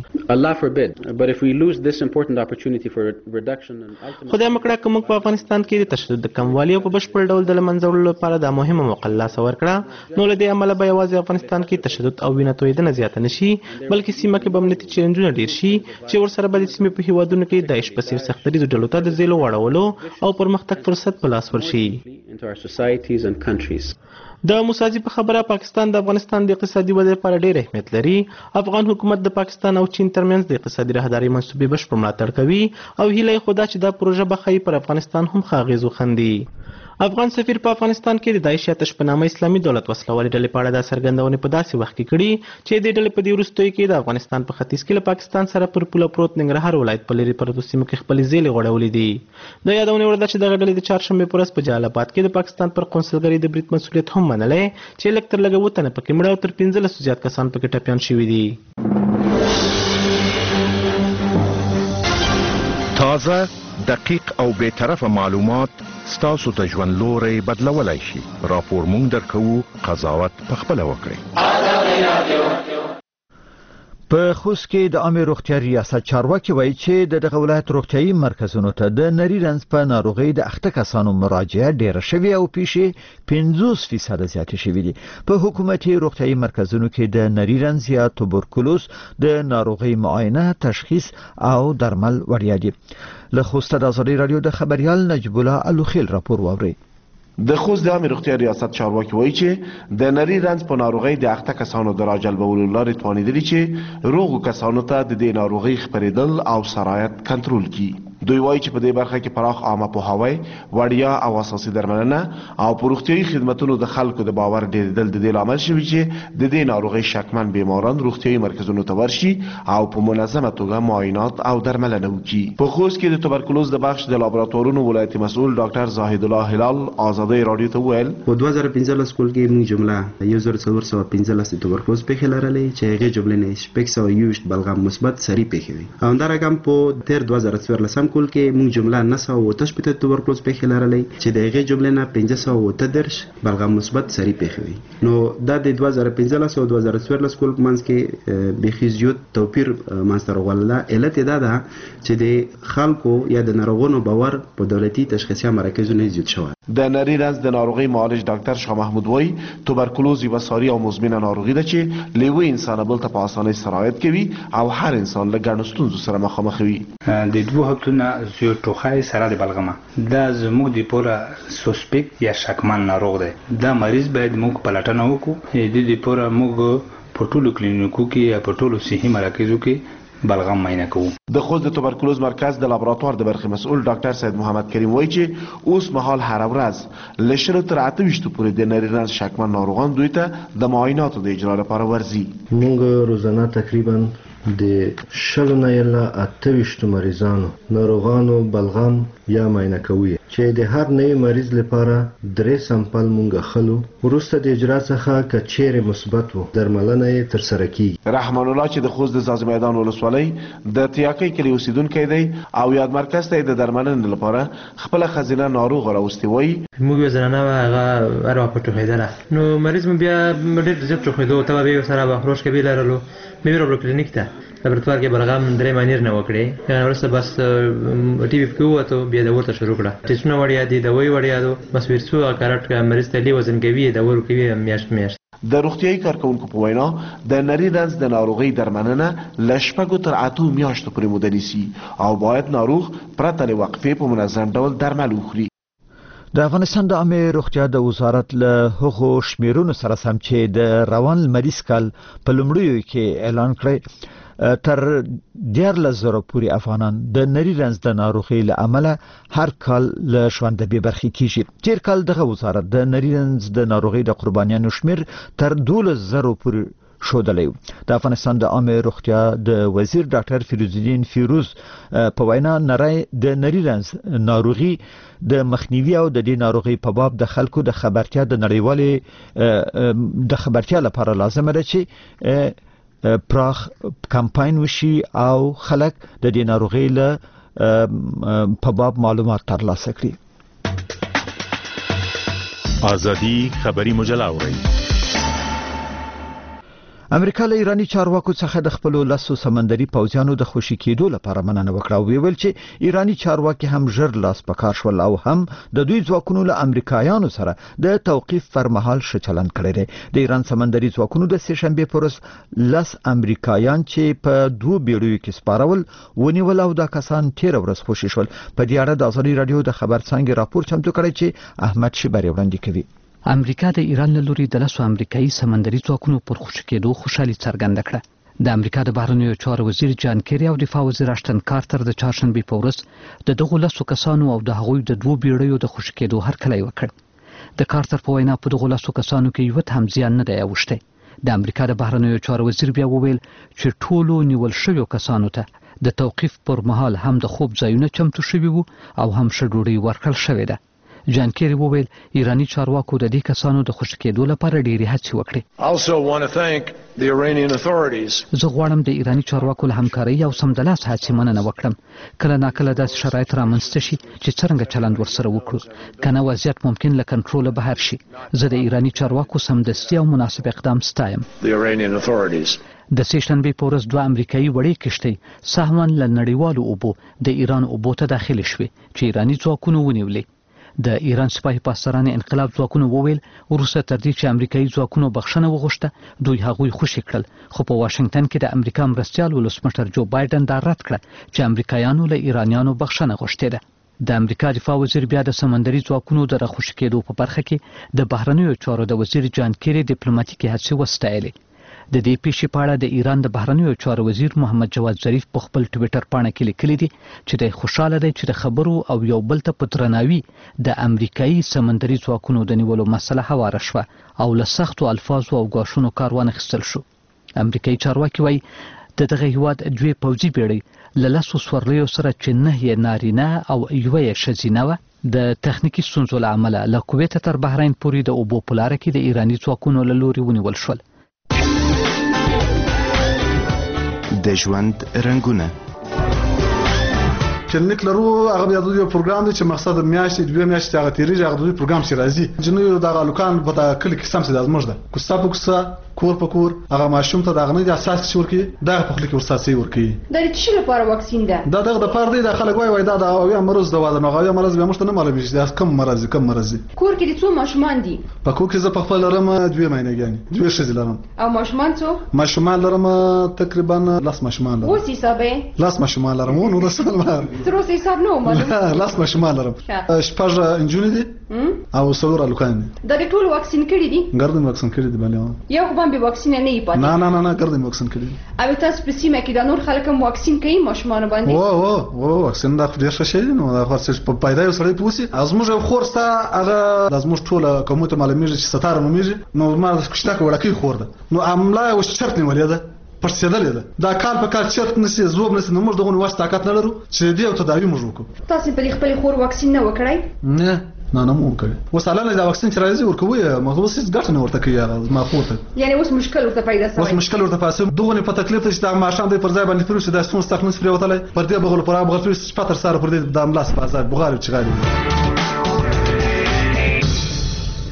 خدای مکړه که موږ په افغانستان کې د تشدد د کموالي او په بشپړ ډول د له منځه وړلو لپاره دا مهمه موقع له لاسه ورکړه نو له دې امله به یوازې افغانستان کې تشدد او وینه تویېدنه زیاته نه شي بلکې سیمه کې به امنیتي چیلنجونه ډېر شي چې ورسره به د سیمې په هیوادونو کې داعش په څېر سختدریزو ډلو ته د زیلو واړولو او پرمختګ فرصت په لاس ورشي. د موسیزي په خبره پاکستان د افغانستان د اقتصادي ودې لپاره ډېر اهمیت لري. افغان حکومت د پاکستان او چین ترمنځ د اقتصادي راهدارۍ منصوبې بشپړ ملاتړ کوي او هیله یې خو دا چې دا پروژه به ښایي پر افغانستان هم ښه اغېز وښندي. افغان سفیر په افغانستان کې د داعش یا تش په نامه اسلامي دولت وسلوالې ډلې په اړه دا څرګندونې په داسې وخت کې کړي چې دې ډلې په دې وروستیو کې د افغانستان په ختیځ کې له پاکستان سره پر پوله پروت ننګرهار ولایت په لرې پرتو سیمو کې خپلې زیلې غوړولې دي. د یادونې وړ ده چې دغه ډلې د چهارشنبې په ورځ په جلال آباد کې د پاکستان پر قونسلګرۍ د برید مسؤلیت هم منلی چې لږ تر لږه 7 تنه پکې مړه او تر 15 زیات کسان پکې ټپیان شوي دي. تازه دقیق او بی‌طرفه معلومات ستاسو د ژوند لوري بدلولای شي. راپور مونږ درکوو، قضاوت پخپله وکړئ. په خوست کې د عامه روغتیا ریاست چارواکي وایي چې دغه ولایت روغتیايي مرکزونو ته د نری رنځ په ناروغۍ د اخته کسانو مراجعه ډیره شوې او پیښې 50% زیاتې شوې دي. په حکومتي روغتیايي مرکزونو کې د نری رنځ یا توبرکلوز د ناروغۍ معاینه، تشخیص او درمل وړیا دي. له خوست د ازادي رادیو د خبريال نجیب الله الوخیل راپور واوري. د خوست د عامه روغتیا ریاست چارواکي وایي چې د نری رنځ په ناروغۍ د اخته کسانو د راجلبولو لارې توانېدلي چې روغو کسانو ته د دې ناروغۍ خپرېدل او سرایت کنټرول کړي. دوی وایي چې په دې برخه کې پراخ عامه پوهاوی، وړیا او اساسي درملنه او په روغتیايي خدماتو د خلکو د باور ډېرېدل د دې لامل شوي چې د دې ناروغۍ شکمن بیماران روغتیايي مرکزونو ته ورشي او په منظمه توګه معاینات او درملنه وکړي. په خوست کې د توبرکلوز د بخش د لابراتوارونو ولایتي مسؤل ډاکټر زاهد الله هلال آزادۍ رادیو ته وویل په 2015 کال کې موږ جمله 1415 توبرکلوز پیښې لرلې چې هغې جملې نه 621 بلغم مثبت سری پیښې وي. همدارنګه په تیر 2014 کال کې موږ جمله 918 توبرکلوز پیښې لرلې چې د هغې جملې نه 518 بلغم مثبت سری پیښې وي. نو دا د 2015 او 2014 کال منځ کې بيخي زیات توپیر منځته راغلی. علت دا ده چې د خلکو یا د ناروغانو باور په دولتي تشخیصي مراکزونو زیات شوی. د نری رنځ د ناروغۍ معالج ډاکټر شاه محمود وایي توبرکلوز یوه ساري او مزمنه ناروغي ده چې له یوه انسانه بل ته په اسانۍ سرایت کوي او هر انسان له ګڼو ستونزو سره مخامخ وي. د 2 هفتو زیات ټوخی سره د بلغمه دا زموږ د پوره سسپیکټ یا شکمن ناروغ دی. دا مریض باید موږ پلټنه وکړو. د دې پوره موږ په ټولو کلینیکو کې یا په ټولو صحي مراکزو کې بلغم معاینه کوو. د خوست د توبرکلوز مرکز د لابراتوار د برخې مسؤل ډاکټر سید محمد کریم وایي چې اوس مهال هر ورځ له 10 تر 28 پورې د نری رنځ شکمن ناروغان دوی ته د معایناتو د اجرا لپاره ورځي. موږ روزانه تقریبا د 28 مریضانو ناروغانو بلغم یا معاینه کوي چې د هر نوي مریض لپاره 3 سمپل مونږ خلو وروسته د اجرا څخه کچېره مثبت وو درملنه یې تر سره کیږي. رحمان الله چې د خوست د زاز میدان ولسوالۍ د تیاکۍ کلی اوسیدونکی دی او یاد مرکز ته د درملنې لپاره خپل خزینه ناروغ راوستي وایي. موږ زنانه هغه اروا پټو هیدره نو مریض بیا ډېر زیات ټوخېدو ته به سره به خروش کوي لرلو میرو کلینیک ته لابراتوار کې بلغم درې مانیر نه وکړي یعنی ورسره بس ټي وی کې وته بیا د ورته شروع کړه ټیسټونه وړیا دي دوايي وړیا دي بس ورسو کارت کا مریض ته لی وزن کوي د ور کوي میاشت د روغتیايي کارکونکو په وینا د نري رنځ د ناروغۍ درملنه له 6 تر 8 میاشتو پورې موده نیسي او باید ناروغ پرته له وقفې په منظم ډول درمل وخوري. د افغانستان د عامه روغتیا د وزارت له هغو شمیرونو سره سم چې د روان مریض کال په لومړیو کې اعلان کړی تر 14,000 پورې افغانان د نري رنځ د ناروغۍ له امله هر کال له ژوند به برخې کیږي. تیر کال دغه وزارت د نري رنځ د ناروغۍ د قربانیانو شمیر تر 12,000 پورې شودلی. د افغانستان د عامه روغتیا د وزیر ډاکټر فیروز الدین فیروز په وینا د نري رنځ ناروغي د مخنیوي او د دې ناروغي په باب د خلکو د خبرتیا د نړیوالې د خبرتیا لپاره لازم ده چې پراخ کمپاین وشي او خلک د دې ناروغي له په باب معلومات ترلاسه کړي. ازادي خبري مجله اوري. امریکا له ایرانی چارواکو څخه د خپل لاسو سمندري پوځیانو د خوشي کېدو لپاره مننه وکړه او ویل چې ایرانی چارواکي هم ژر لاس پکار شول او هم د دوی ځواکونو له امریکایانو سره د توقيف پر مهال ښه چلند کړی دی. د ایران سمندري ځواکونو د سه شنبه پر ورځ لاس امریکایان چې په 2 بیړیو کې سپارول ونیول او دا کسان تیر ورځ خوشي شول. په دې اړه د ازادي رادیو د خبر څنګه راپور چمتو کړی چې احمد شبری وړاندې کوي. امریکا د ایران له لوري د لاسو امریکایي سمندري ځواکونو پر خوشي کېدو خوشحالي څرګنده کړه. د امریکا د بهرنیو چارو وزیر جان کیری او دفاع وزیر اشتن کارتر د چهارشنبه په ورځ د دغو لاسو کسانو او د هغوی د 2 بیړیو د خوشي کېدو هرکلی وکړ. د کارتر په وینا په دغو لاسو کسانو کې یو هم زیان نه دی اوښتی. د امریکا د بهرنیو چارو وزیر بیا وویل چې ټولو نیول شویو کسانو ته د توقيف پر مهال هم د خوب ځایونه چمتو شوي وو او هم ښه ډوډۍ ورکړل شوې ده. جان کیری وویل ایرانی چارواکو د دې کسانو د خوشي کېدو لپاره ډېرې هڅې وکړې. زه غواړم د ایرانی چارواکو له همکارۍ او سمدلاسه هڅې مننه وکړم. کله ناکله داسې شرایط رامنځته شي چې څرنګه چلند ورسره وکړو کنه وضعیت ممکن له کنټرول بهر شي. زه د ایرانی چارواکو سمدستي او مناسب اقدام ستایم. د سه شنبه په ورځ 2 امریکایي وړې کشتۍ سهمن له نړیوالو اوبو د ایران اوبو ته داخل شوې چې ایرانی ځواکونو ونیولې. د ایران سپاهي پاسداران انقلاب ځواکونو وویل وروسته تر دې چې امریکایي ځواکونو بخښنه وغوښته دوی هغوی خوشي کړل خو په واشنگټن کې د امریکا مرستیال ولسمشر جو بایدن دا رد کړه چې امریکایانو له ایرانیانو بخښنه غوښتې ده. د امریکا دفاع وزیر بیا د سمندري ځواکونو د راخوشي کېدو په برخه کې د بهرنیو چارو د وزیر جان کیری ډیپلوماټیکي هڅې وستایلې. د دې پیښې په اړه د ایران د بهرنیو چارو وزیر محمد جواد ظریف په خپل ټویټر پاڼه کې لیکلي دي چې د خوشاله دی چې د خبرو او یو بل ته په درناوي د امریکایي سمندري ځواکونو د نیولو مسله هواره شوه او له سختو الفاظو او ګواښونو کار وانخیستل شو. امریکایي چارواکي وایي د دغه هیواد 2 پوځي بیړۍ له لاسو سورلیو سره چې 9 نارینه او 1 ښځینه وه د تخنیکی ستونزو له امله له کویت تر بحرین پورې د اوبو په لاره کې د ایرانی ځواکونو له لوري ونیول شول. د ژوند رنگونه کلینیک لرو هغه بیا د یو پروګرام دی چې مقصد میاشتې 2 میاشتې هغه تیریږي هغه د پروګرام چې راځي جنو د الوکان په دا کلی کې سم سي زموږ ده کوستا په کوستا کور په کور هغه ماشوم ته دغه نه د اساس کې ورکی دغه په خلی کې ورساسي ورکی د څه لپاره واکسین ده دا دغه د پاره دی د خلک وای دا د اویا مرز د واده نغاوی مرز به مشته نه معلومه شي دا کم مرز کور کې د څو ماشومان دي په کور کې زه په خپل لرم 2 مېنهګانی 2 شې لرم او ماشومان څو ماشومان لرم تقریبا لاس ماشومان لرم اوس حسابه لاس ماشومان لرم نو رسول ما تر اوسه حساب نو معلوم لاس ماشومان لرم شپږ انجونی دي او څلور الوکان د ټول واکسین کړی دي ګردن واکسین کړی دي باندې یو خو به واکسین نه نه ګردن واکسین کړی او تاسو په سیمه کې د نور خلکو واکسین کوي ماشومان باندې او واکسین دا ډیر ښه شي نو دا خاصه په پیدا یو سړی پوسی ازموږ خورستا هغه ازموږ ټوله کومه معلومیږي چې ستاره مېږي نو ما کښتا وړکی خور ده نو عمله او شرط نیولې ده پرسیدلې ده دا کال په کال شرط نسی زوب نسی نو موږ دغه واسطه طاقت نه لرو چې دې او تداوی موږ وکړو تاسو په خپل خور واکسین نه وکړای نه مو وکړي وساله دا واکسین چې راځي ورکوي موضوع هیڅ ګټه نه ورته کوي ما خورته یعنی اوس مشکل ورته پیدا شوی اوس مشکل ورته پاسه دغه په تکلیف چې دا ماشان د پر ځای باندې پروسه د ستون ستخنس پرې وتلای پر دې بغل پر هغه پروسه سپاتر سره پر دې د املاس بازار بغار چغالي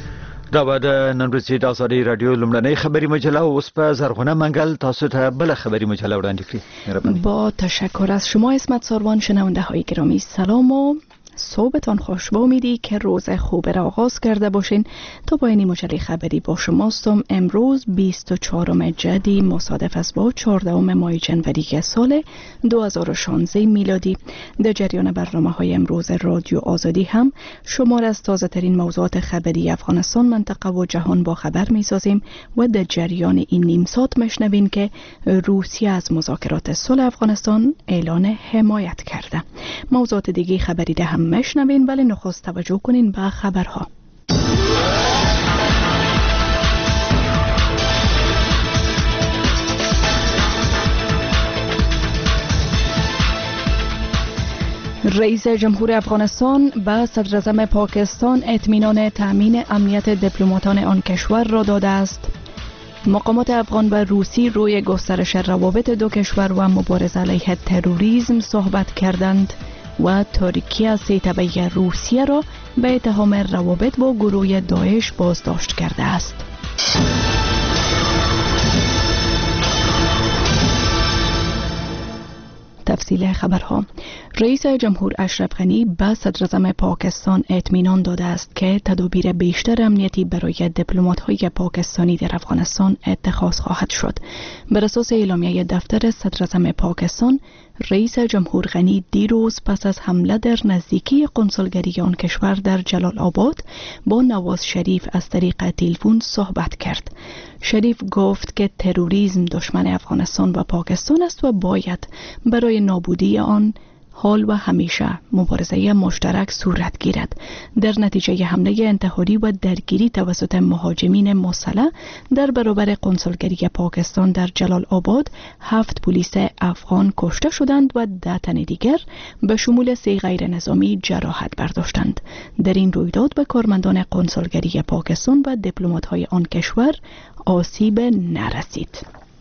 دا به د نن ورځې د ازادۍ رادیو لومړنۍ خبري مجله اوس په زرغونه منګل تاسو ته بل خبري مجله وړاندې کړي. با تشکر از شما اسمت ساروان. شنونده های گرامی سلام و صبحتان خوش. با امیدی که روز خوب را آغاز کرده باشین تا پایان مجله خبری با شماستم. امروز 24 جدی مصادف است با 14 ماه جنوری سال 2016 میلادی. در جریان برنامه‌های امروز رادیو آزادی هم شمار از تازه ترین موضوعات خبری افغانستان، منطقه و جهان با خبر می‌سازیم و در جریان این نیم ساعت میشنوین که روسیه از مذاکرات صلح افغانستان اعلان حمایت کرده. موضوعات دیگه خبری ده هم میشنوین، ولی نخست توجه کنین به خبرها. رئیس جمهور افغانستان به صدر اعظم پاکستان اطمینان تأمین امنیت دیپلماتان آن کشور را داده است. مقامات افغان و روسی روی گسترش روابط دو کشور و مبارزه علیه تروریسم صحبت کردند و ترکیه سیتبه روسیه را به اتهام روابط با گروه داعش بازداشت کرده است. تفصیل خبرها. رئیس جمهور اشرف غنی به صدر اعظم پاکستان اطمینان داده است که تدابیر بیشتر امنیتی برای دیپلمات‌های پاکستانی در افغانستان اتخاذ خواهد شد. بر اساس اعلامیه دفتر صدر اعظم پاکستان، رئیس جمهور غنی دیروز پس از حمله در نزدیکی قنصلگری آن کشور در جلال آباد با نواز شریف از طریق تلفن صحبت کرد. شریف گفت که تروریسم دشمن افغانستان و پاکستان است و باید برای نابودی آن حال و همیشه مبارزه مشترک صورت گیرد. در نتیجه حمله انتحاری و درگیری توسط مهاجمین مسلح در برابر قنصلگری پاکستان در جلال آباد 7 پلیس افغان کشته شدند و 10 تن دیگر به شمول 3 غیر نظامی جراحت برداشتند. در این رویداد به کارمندان قنصلگری پاکستان و دیپلمات‌های آن کشور آسیب نرسید.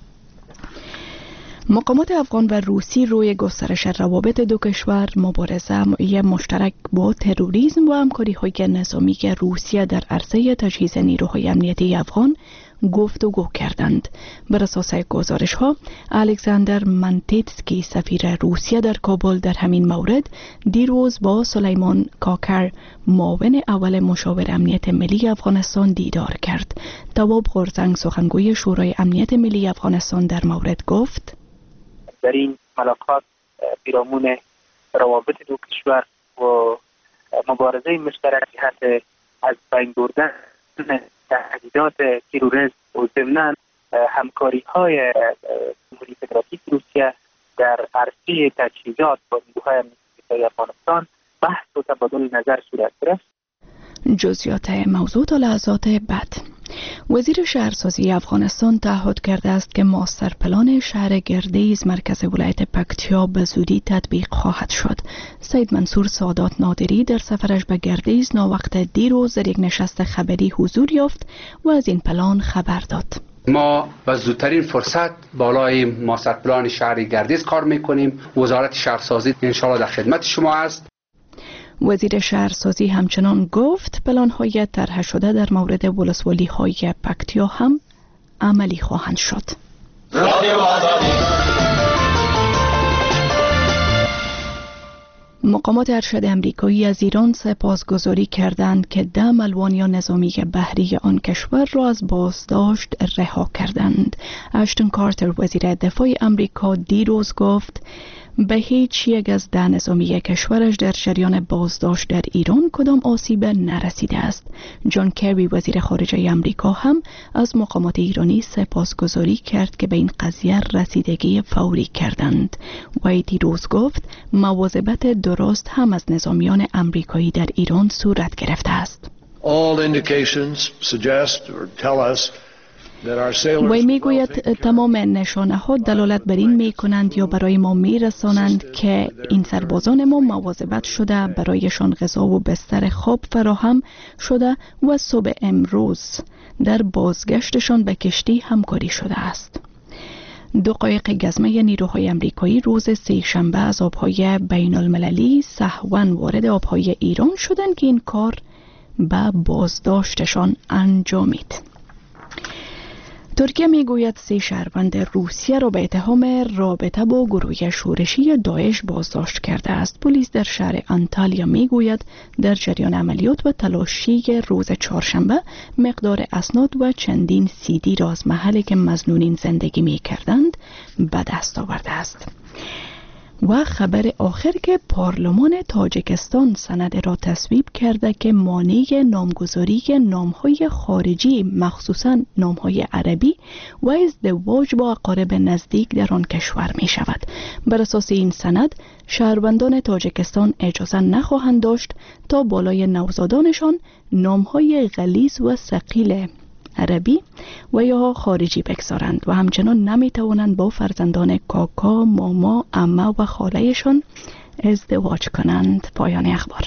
مقامات افغان و روسی روی گسترش روابط دو کشور، مبارزه مشترک با تروریسم و همکاری‌های نظامی روسیه در عرصه تجهیز نیروهای امنیتی افغان گفتگو کردند. بر اساس گزارش‌ها، الکساندر منتیتسکی سفیر روسیه در کابل در همین مورد دیروز با سلیمان کاکر معاون اول مشاور امنیت ملی افغانستان دیدار کرد. تواب غورزنگ سخنگوی شورای امنیت ملی افغانستان در مورد گفت: در این ملاقات پیرامون روابط دو کشور و مبارزه مشترک جهت از بین بردن تهدیدات تروریسم و ضمناً همکاری‌های جمهوری فدراتیو روسیه در عرصه تجهیزات با نیروهای امنیتی افغانستان بحث و تبادل نظر صورت گرفت. جزئیات موضوع تا لحظات بعد. وزیر شهرسازی افغانستان تعهد کرده است که ماستر پلان شهر گردیز مرکز ولایت پکتیا به زودی تطبیق خواهد شد. سید منصور سادات نادری در سفرش به گردیز ناوقت دیروز در یک نشست خبری حضور یافت و از این پلان خبر داد. ما به زودترین فرصت بالای ماستر پلان شهر گردیز کار میکنیم. وزارت شهرسازی انشاءالله در خدمت شما است. وزیر شهرسازی همچنان گفت پلان‌های طرح شده در مورد ولسوالی‌های پکتیا هم عملی خواهند شد. مقامات ارشد امریکایی از ایران سپاسگزاری کردند که 10 ملوانی نظامی بحری آن کشور را از بازداشت رها کردند. اشتون کارتر وزیر دفاع امریکا دیروز گفت به هیچ یک از 10 نظامی کشورش در جریان بازداشت در ایران کدام آسیب نرسیده است. جان کری وزیر خارجه امریکا هم از مقامات ایرانی سپاسگزاری کرد که به این قضیه رسیدگی فوری کردند. وی دیروز گفت مواظبت درست هم از نظامیان امریکایی در ایران صورت گرفته است. All indications suggest or tell us وی میگوید تمام نشانه ها دلالت بر این می کنند یا برای ما می رسانند که این سربازان ما مواظبت شده، برایشان غذا و بستر خواب فراهم شده و صبح امروز در بازگشتشان به کشتی همکاری شده است. 2 قایق گزمه نیروهای امریکایی روز سه‌شنبه از آبهای بین المللی سهواً وارد آبهای ایران شدند که این کار به بازداشتشان انجامید. ترکیه میگوید 3 شهروند روسیه را به اتهام رابطه با گروه شورشی داعش بازداشت کرده است. پلیس در شهر انتالیا میگوید در جریان عملیات و تلاشی روز چهارشنبه مقدار اسناد و چندین CD را از محلی که مظنونین زندگی میکردند به دست آورده است. و خبر آخر که پارلمان تاجیکستان سند را تصویب کرده که مانع نامگذاری نامهای خارجی مخصوصا نامهای عربی و ازدواج با اقارب نزدیک در آن کشور می شود. بر اساس این سند شهروندان تاجیکستان اجازه نخواهند داشت تا بالای نوزادانشان نامهای غلیظ و ثقیل عربی و یا خارجی بگذارند و همچنان نمی توانند با فرزندان کاکا، ماما، عمه و خالهشان ازدواج کنند. پایان اخبار.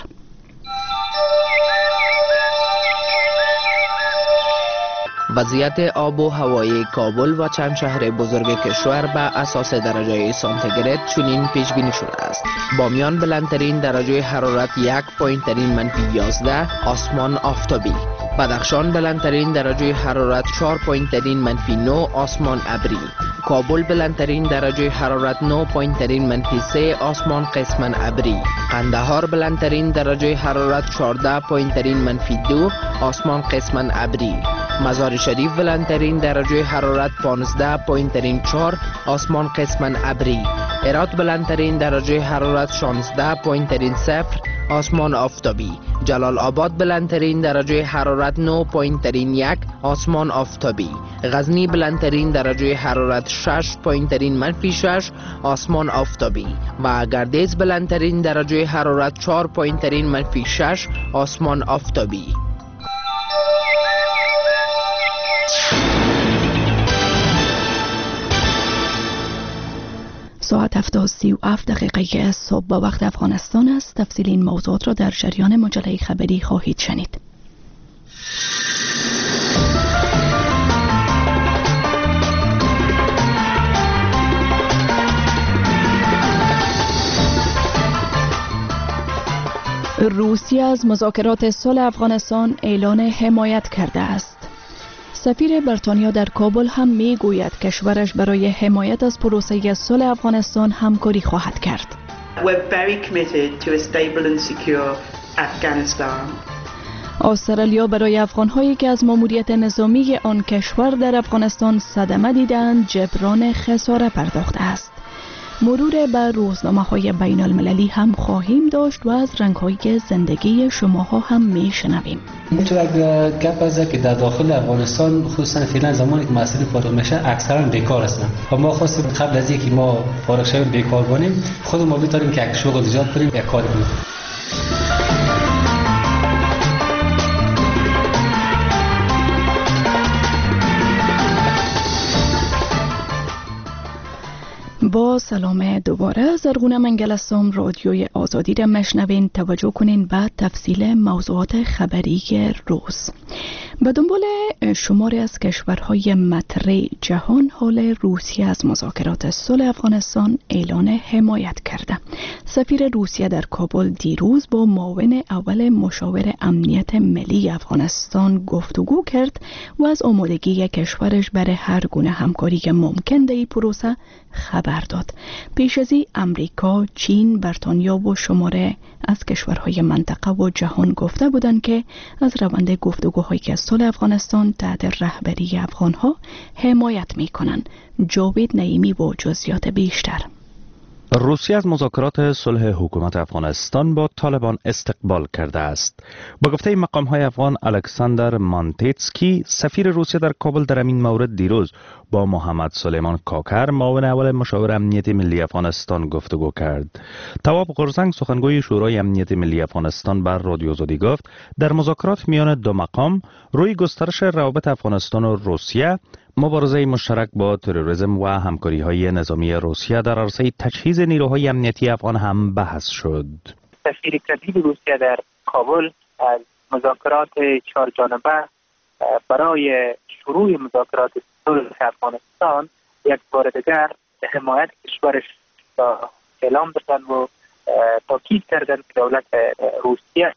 وضعیت آب و هوای کابل و چند شهر بزرگ کشور بر اساس درجه سانتیگراد چنین پیش بینی شده است. بامیان بلندترین درجه حرارت 1 پایینترین -11 آسمان آفتابی. بدخشان بلندترین درجه حرارت 4 پایینترین -9 آسمان ابری. کابل بلندترین درجه حرارت 9 پایینترین -3 آسمان قسمن ابری. قندهار بلندترین درجه حرارت 14 پایینترین -2 آسمان قسمن ابری. مزار شریف بلندترین درجه حرارت 15 پایینترین 4 آسمان قسمن ابری. هرات بلندترین درجه حرارت 16 پایینترین 0 آسمان آفتابی. جلال آباد بلندترین درجه حرارت 9 پایینترین 1 آسمان آفتابی. غزنی بلندترین درجه حرارت 6 پایینترین -6 آسمان آفتابی و گردیز بلندترین درجه حرارت 4 پایینترین -6 آسمان آفتابی. ساعت 7:37 صبح به وقت افغانستان است. تفصیل این موضوعات را در جریان مجله خبری خواهید شنید. روسیه از مذاکرات صلح افغانستان اعلان حمایت کرده است. سفیر بریتانیا در کابل هم می گوید کشورش برای حمایت از پروسه صلح افغانستان همکاری خواهد کرد. استرالیا برای افغان‌هایی که از ماموریت نظامی آن کشور در افغانستان صدمه دیدند جبران خسارت پرداخته است. مرور بر روزنامه‌های بین المللی هم خواهیم داشت و از رنگ‌های زندگی شماها هم میشنویم. اینطور گپ است که در داخل افغانستان خصوصا فعلا زمانی که مسئله فارغ میشه اکثرا بیکار هستن و ما خواستیم قبل از اینکه ما فارغ شویم بیکار باشیم خود ما بتونیم که یک شغل ایجاد کنیم یک کار کنیم. با سلام دوباره، زرغونه منگل هستم. رادیوی آزادی را مشنوین. توجه کنین به تفصیل موضوعات خبری روز. به دنبال شماری از کشورهای مطرح جهان، حال روسیه از مذاکرات صلح افغانستان اعلان حمایت کرده. سفیر روسیه در کابل دیروز با معاون اول مشاور امنیت ملی افغانستان گفتگو کرد و از آمادگی کشورش برای هر گونه همکاری که ممکن در این پروسه خبر داد. پیش از این امریکا، چین، بریتانیا و شماره از کشورهای منطقه و جهان گفته بودند که از روند گفتگوهایی که صلح افغانستان تحت رهبری افغانها حمایت می‌کنند. جاوید نعیمی با جزئیات بیشتر. روسیه از مذاکرات صلح حکومت افغانستان با طالبان استقبال کرده است. با گفته مقام‌های افغان، الکساندر مانتیتسکی سفیر روسیه در کابل در این مورد دیروز با محمد سلیمان کاکر معاون اول مشاور امنیت ملی افغانستان گفتگو کرد. تواب قرزنگ سخنگوی شورای امنیت ملی افغانستان بر رادیو آزادی گفت در مذاکرات میان دو مقام روی گسترش روابط افغانستان و روسیه، مبارزه مشترک با تروریسم و همکاری‌های نظامی روسیه در عرصه تجهیز نیروهای امنیتی افغان هم بحث شد. سفیر کبیر روسیه در کابل از مذاکرات چهارجانبه برای شروع مذاکرات صلح افغانستان یک بار دیگر حمایت کشورش را اعلام دادند و تاکید کردند که دولت روسیه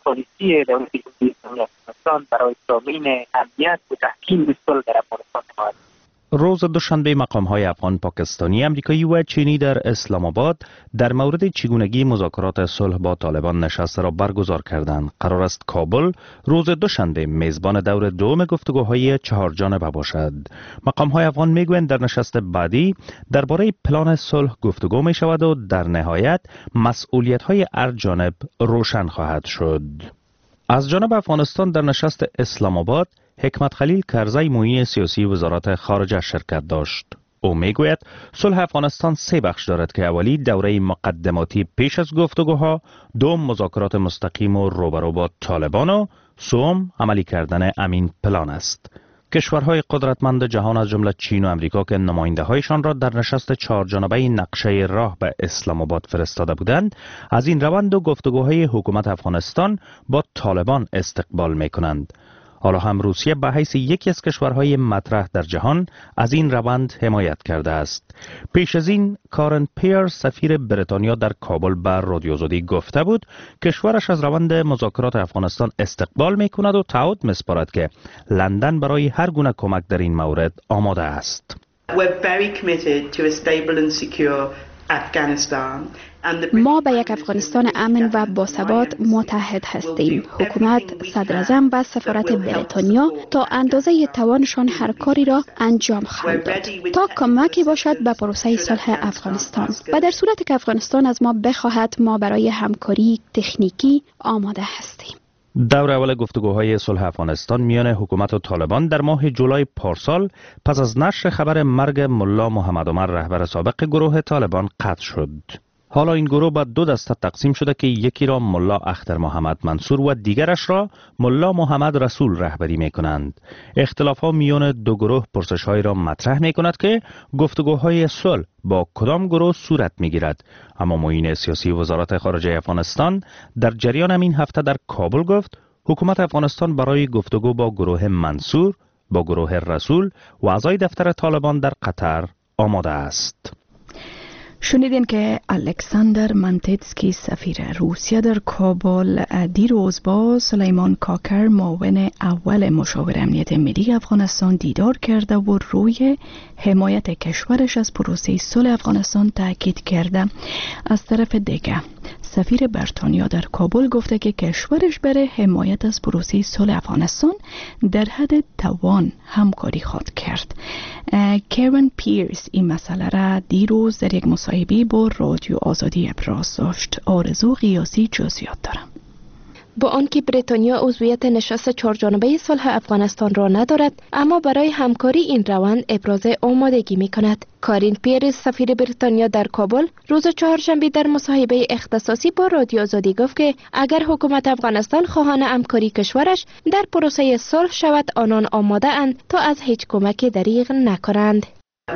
پالیسی دولت جمهوری اسلامی افغانستان برای تامین امنیت و تحکیم صلح در افغانستان حمایت. روز دوشنبه مقام‌های افغان پاکستانی، امریکایی و چینی در اسلام آباد در مورد چگونگی مذاکرات صلح با طالبان نشست را برگزار کردند. قرار است کابل روز دوشنبه میزبان دور دوم گفتگوهای 4 جانبه باشد. مقام‌های افغان میگویند در نشست بعدی درباره پلان صلح گفتگو می شود و در نهایت مسئولیت‌های هر جانب روشن خواهد شد. از جانب افغانستان در نشست اسلام آباد حکمت خلیل کرزی معین سیاسی وزارت خارجه شرکت داشت. او میگوید صلح افغانستان 3 بخش دارد که اولی دوره مقدماتی پیش از گفتگوها، دوم مذاکرات مستقیم و روبرو با طالبان و سوم عملی کردن امین پلان است. کشورهای قدرتمند جهان از جمله چین و امریکا که نماینده‌هایشان را در نشست 4 جانبه نقشه راه به اسلام آباد فرستاده بودند، از این روند و گفتگوهای حکومت افغانستان با طالبان استقبال می‌کنند. حالا هم روسیه به حیث یکی از کشورهای مطرح در جهان از این روند حمایت کرده است. پیش از این کارن پیر سفیر بریتانیا در کابل به رادیو آزادی گفته بود کشورش از روند مذاکرات افغانستان استقبال می کند و تعهد می‌سپارد که لندن برای هر گونه کمک در این مورد آماده است. ما به یک افغانستان امن و باثبات متحد هستیم. حکومت، صدراعظم و سفارت بریتانیا تا اندازه توانشان هر کاری را انجام خواهند داد تا کمکی باشد به پروسه صلح افغانستان. و در صورتی که افغانستان از ما بخواهد، ما برای همکاری تکنیکی آماده هستیم. دور اول گفتگوهای صلح افغانستان میان حکومت و طالبان در ماه جولای پارسال پس از نشر خبر مرگ ملا محمد عمر رهبر سابق گروه طالبان قطع شد. حالا این گروه به 2 دسته تقسیم شده که یکی را ملا اختر محمد منصور و دیگرش را ملا محمد رسول رهبری می کنند. اختلاف ها میان 2 گروه پرسش های را مطرح می کند که گفتگوهای صلح با کدام گروه صورت می گیرد. اما معین سیاسی وزارت خارجه افغانستان در جریان این هفته در کابل گفت حکومت افغانستان برای گفتگو با گروه منصور، با گروه رسول و اعضای دفتر طالبان در قطر آماده است. شنیدین که الکساندر مانتیتسکی سفیر روسیه در کابل دیروز با سلیمان کاکر معاون اول مشاور امنیت ملی افغانستان دیدار کرده و روی حمایت کشورش از پروسه صلح افغانستان تاکید کرده. از طرف دیگه سفیر بریتانیا در کابل گفته که کشورش برای حمایت از پروسه صلح افغانستان در حد توان همکاری خواهد کرد. کارن پیرس این مسئله را دیروز در یک مصاحبه با رادیو آزادی ابراز داشت. آرزو قیاسی جزئیات دارم. با آنکه بریتانیا عضویت نشست 4 جانبه صلح افغانستان را ندارد، اما برای همکاری این روند ابراز آمادگی می کند. کارین پیرس سفیر بریتانیا در کابل روز 4 شنبه در مصاحبه اختصاصی با رادیو آزادی گفت که اگر حکومت افغانستان خواهان همکاری کشورش در پروسه صلح شود، آنان آماده اند تا از هیچ کمکی دریغ نکنند.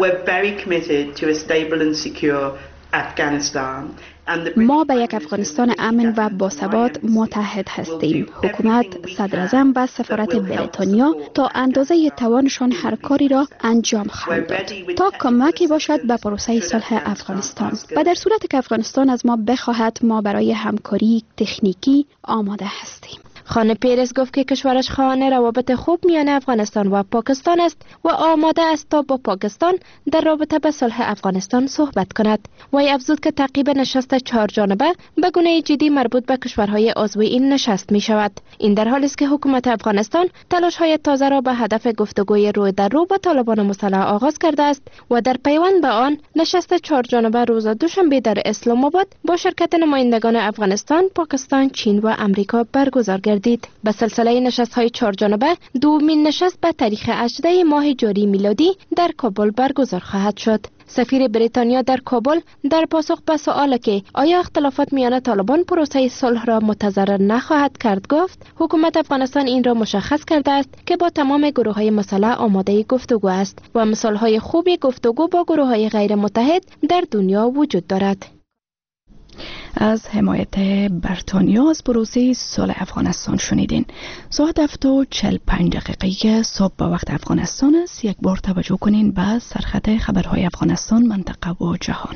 ما به یک افغانستان امن و باثبات متحد هستیم. حکومت، صدراعظم و سفارت بریتانیا تا اندازه توانشان هر کاری را انجام خواهند داد تا کمکی باشد به پروسه صلح افغانستان. و در صورتی که افغانستان از ما بخواهد، ما برای همکاری تکنیکی آماده هستیم. خانم پیرس گفت که کشورش خواهان روابط خوب میان افغانستان و پاکستان است و آماده است تا با پاکستان در رابطه به صلح افغانستان صحبت کند. وی افزود که تعقیب نشست 4 جانبه به گونه جدی مربوط به کشورهای عضو این نشست می شود. این در حالی است که حکومت افغانستان تلاش‌های تازه را به هدف گفتگوی رو در رو با طالبان مسلح آغاز کرده است و در پیوند به آن نشست 4 جانبه روز دوشنبه در اسلام آباد با شرکت نمایندگان افغانستان، پاکستان، چین و امریکا برگزار گردید. به سلسله نشست‌های 4 جانبه دومین نشست به تاریخ 18 ماه جاری میلادی در کابل برگزار خواهد شد. سفیر بریتانیا در کابل در پاسخ به سؤال که آیا اختلافات میان طالبان پروسه صلح را متضرر نخواهد کرد گفت حکومت افغانستان این را مشخص کرده است که با تمام گروه‌های مسلح آماده گفتگو است و مثال‌های خوبی گفتگو با گروه‌های غیر متحد در دنیا وجود دارد. از حمایت بریتانیا از پروسه صلح افغانستان شنیدین. ساعت 7:45 صبح به وقت افغانستان است. یک بار توجه کنین به سرخط خبرهای افغانستان، منطقه و جهان.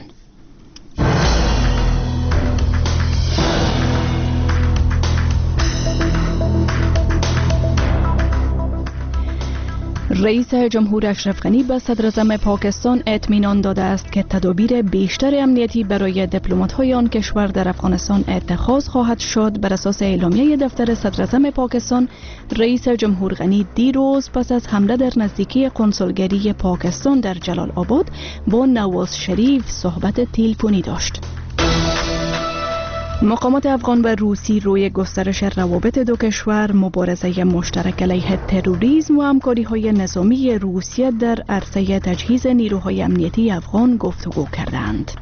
رئیس جمهور اشرف غنی به صدر اعظم پاکستان اطمینان داده است که تدابیر بیشتر امنیتی برای دیپلمات‌های آن کشور در افغانستان اتخاذ خواهد شد. بر اساس اعلامیه دفتر صدر اعظم پاکستان، رئیس جمهور غنی دیروز پس از حمله در نزدیکی قنصلگری پاکستان در جلال آباد با نواز شریف صحبت تلفنی داشت. مقامات افغان و روسی روی گسترش روابط دو کشور، مبارزه مشترک علیه تروریسم و همکاری‌های نظامی روسیه در عرصه تجهیز نیروهای امنیتی افغان گفتگو کردند.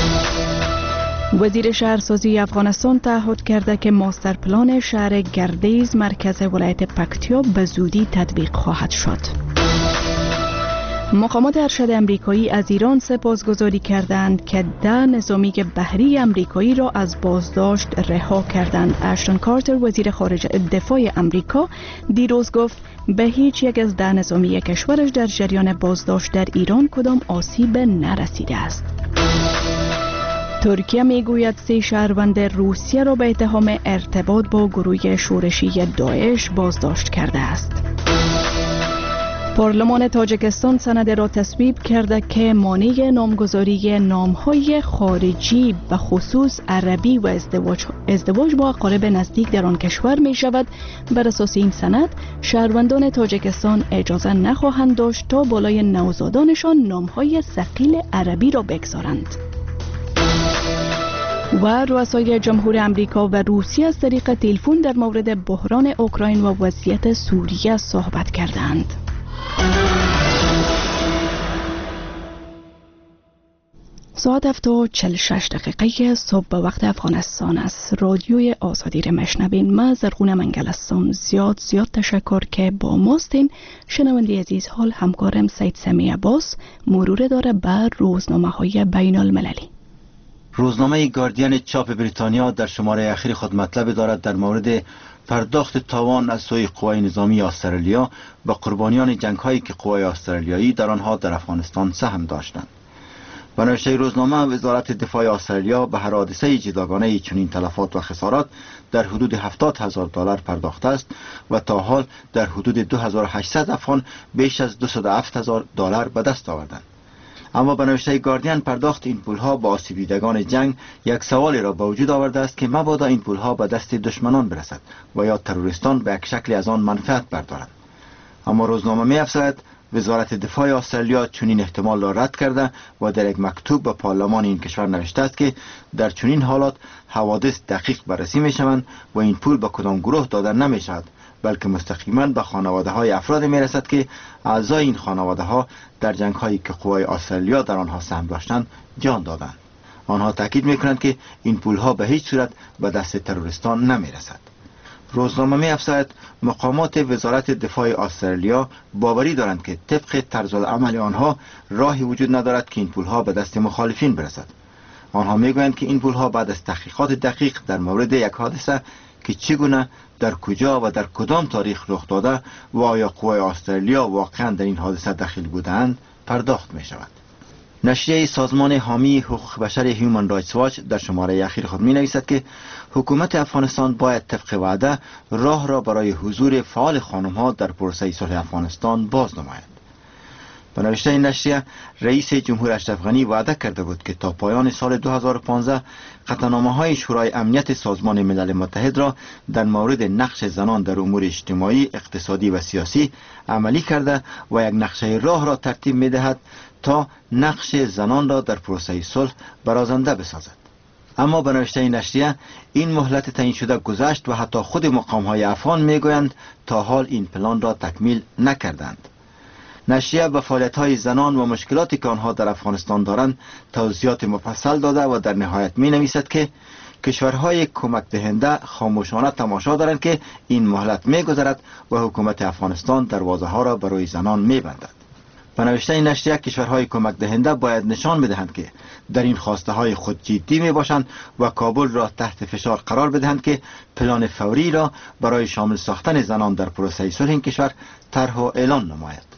وزیر شهرسازی افغانستان تعهد کرده که ماستر پلان شهر گردیز مرکز ولایت پکتیا به زودی تطبیق خواهد شد. مقامات ارشد امریکایی از ایران سپاسگزاری کردند که 10 نظامی بحری امریکایی را از بازداشت رها کردند. اشتون کارتر وزیر خارجه دفاع امریکا دیروز گفت به هیچ یک از 10 نظامی کشورش در جریان بازداشت در ایران کدام آسیب نرسیده است. ترکیه میگوید 3 شهروند روسیه را به اتهام ارتباط با گروه شورشی داعش بازداشت کرده است. پارلمان تاجیکستان سند را تصویب کرده که مانع نامگذاری نام‌های خارجی به خصوص عربی و ازدواج با اقارب نزدیک در آن کشور می شود. بر اساس این سند شهروندان تاجیکستان اجازه نخواهند داشت تا بالای نوزادانشان نام‌های ثقیل عربی را بگذارند. و رؤسای جمهور امریکا و روسیه از طریق تلفن در مورد بحران اوکراین و وضعیت سوریه صحبت کردند. ساعت 7:46 صبح به وقت افغانستان است. رادیوی آزادی را میشنوین. من زرغونه منگل هستم. زیاد تشکر که با ماستین. شنونده عزیز، حال همکارم سید سمی عباس مرور داره بر روزنامه‌های بین المللی. روزنامه گاردین چاپ بریتانیا در شماره اخیر خود مطلب دارد در مورد پرداخت تاوان از سوی قوای نظامی استرالیا به قربانیان جنگ‌هایی که قوای استرالیایی در آنها در افغانستان سهم داشتند. به نوشته روزنامه، وزارت دفاع استرالیا به هر حادثه جداگانه چنین تلفات و خسارات در حدود $70,000 پرداخته است و تا حال در حدود 2800 افغان بیش از $207,000 به دست آوردند. اما به نوشته گاردین، پرداخت این پولها با آسیب دیدگان جنگ یک سوالی را به وجود آورده است که مبادا این پولها به دست دشمنان برسد و یا تروریستان به یک شکلی از آن منفعت بردارند. اما روزنامه می‌افزاید وزارت دفاع استرالیا چنین احتمال را رد کرده و در یک مکتوب به پارلمان این کشور نوشته است که در چنین حالات حوادث دقیق بررسی می‌شوند و این پول به کدام گروه داده نمی‌شود، بلکه مستقیما به خانواده‌های افراد می‌رسد که اعضای این خانواده‌ها در جنگ‌هایی که قوای استرالیا در آنها سهم داشتند جان دادند. آنها تاکید می‌کنند که این پول‌ها به هیچ صورت به دست تروریستان نمی‌رسد. روزنامه می‌افزاید مقامات وزارت دفاع استرالیا باوری دارند که طبق طرز العمل آنها راهی وجود ندارد که این پول‌ها به دست مخالفین برسد. آنها می‌گویند که این پول‌ها بعد از تحقیقات دقیق در مورد یک حادثه که چگونه، در کجا و در کدام تاریخ رخ داده و آیا قوای استرالیا واقعا در این حادثه دخیل بودند پرداخت می شود. نشریه سازمان حامی حقوق بشر هیومن رایتس واچ در شماره اخیر خود می نویسد که حکومت افغانستان باید طبق وعده راه را برای حضور فعال خانم‌ها در پروسه صلح افغانستان باز نماید. به نوشته این نشریه، رئیس جمهور اشرف غنی وعده کرده بود که تا پایان سال 2015 قطعنامه‌های شورای امنیت سازمان ملل متحد را در مورد نقش زنان در امور اجتماعی، اقتصادی و سیاسی عملی کرده و یک نقشه راه را ترتیب می‌دهد تا نقش زنان را در پروسه صلح برازنده بسازد. اما به نوشته این نشریه، این مهلت تعیین شده گذشت و حتی خود مقام‌های افغان می‌گویند تا حال این پلان را تکمیل نکردند. نشریه به فعالیت‌های زنان و مشکلاتی که آنها در افغانستان دارند توضیحات مفصل داده و در نهایت می‌نویسد که کشورهای کمک دهنده خاموشانه تماشا دارند که این مهلت می‌گذرد و حکومت افغانستان دروازه‌ها را برای زنان می‌بندد. به نوشته این نشریه، کشورهای کمک دهنده باید نشان بدهند که در این خواسته‌های خود جدی میباشند و کابل را تحت فشار قرار بدهند که پلان فوری را برای شامل ساختن زنان در پروسه صلح این کشور طرح و اعلان نماید.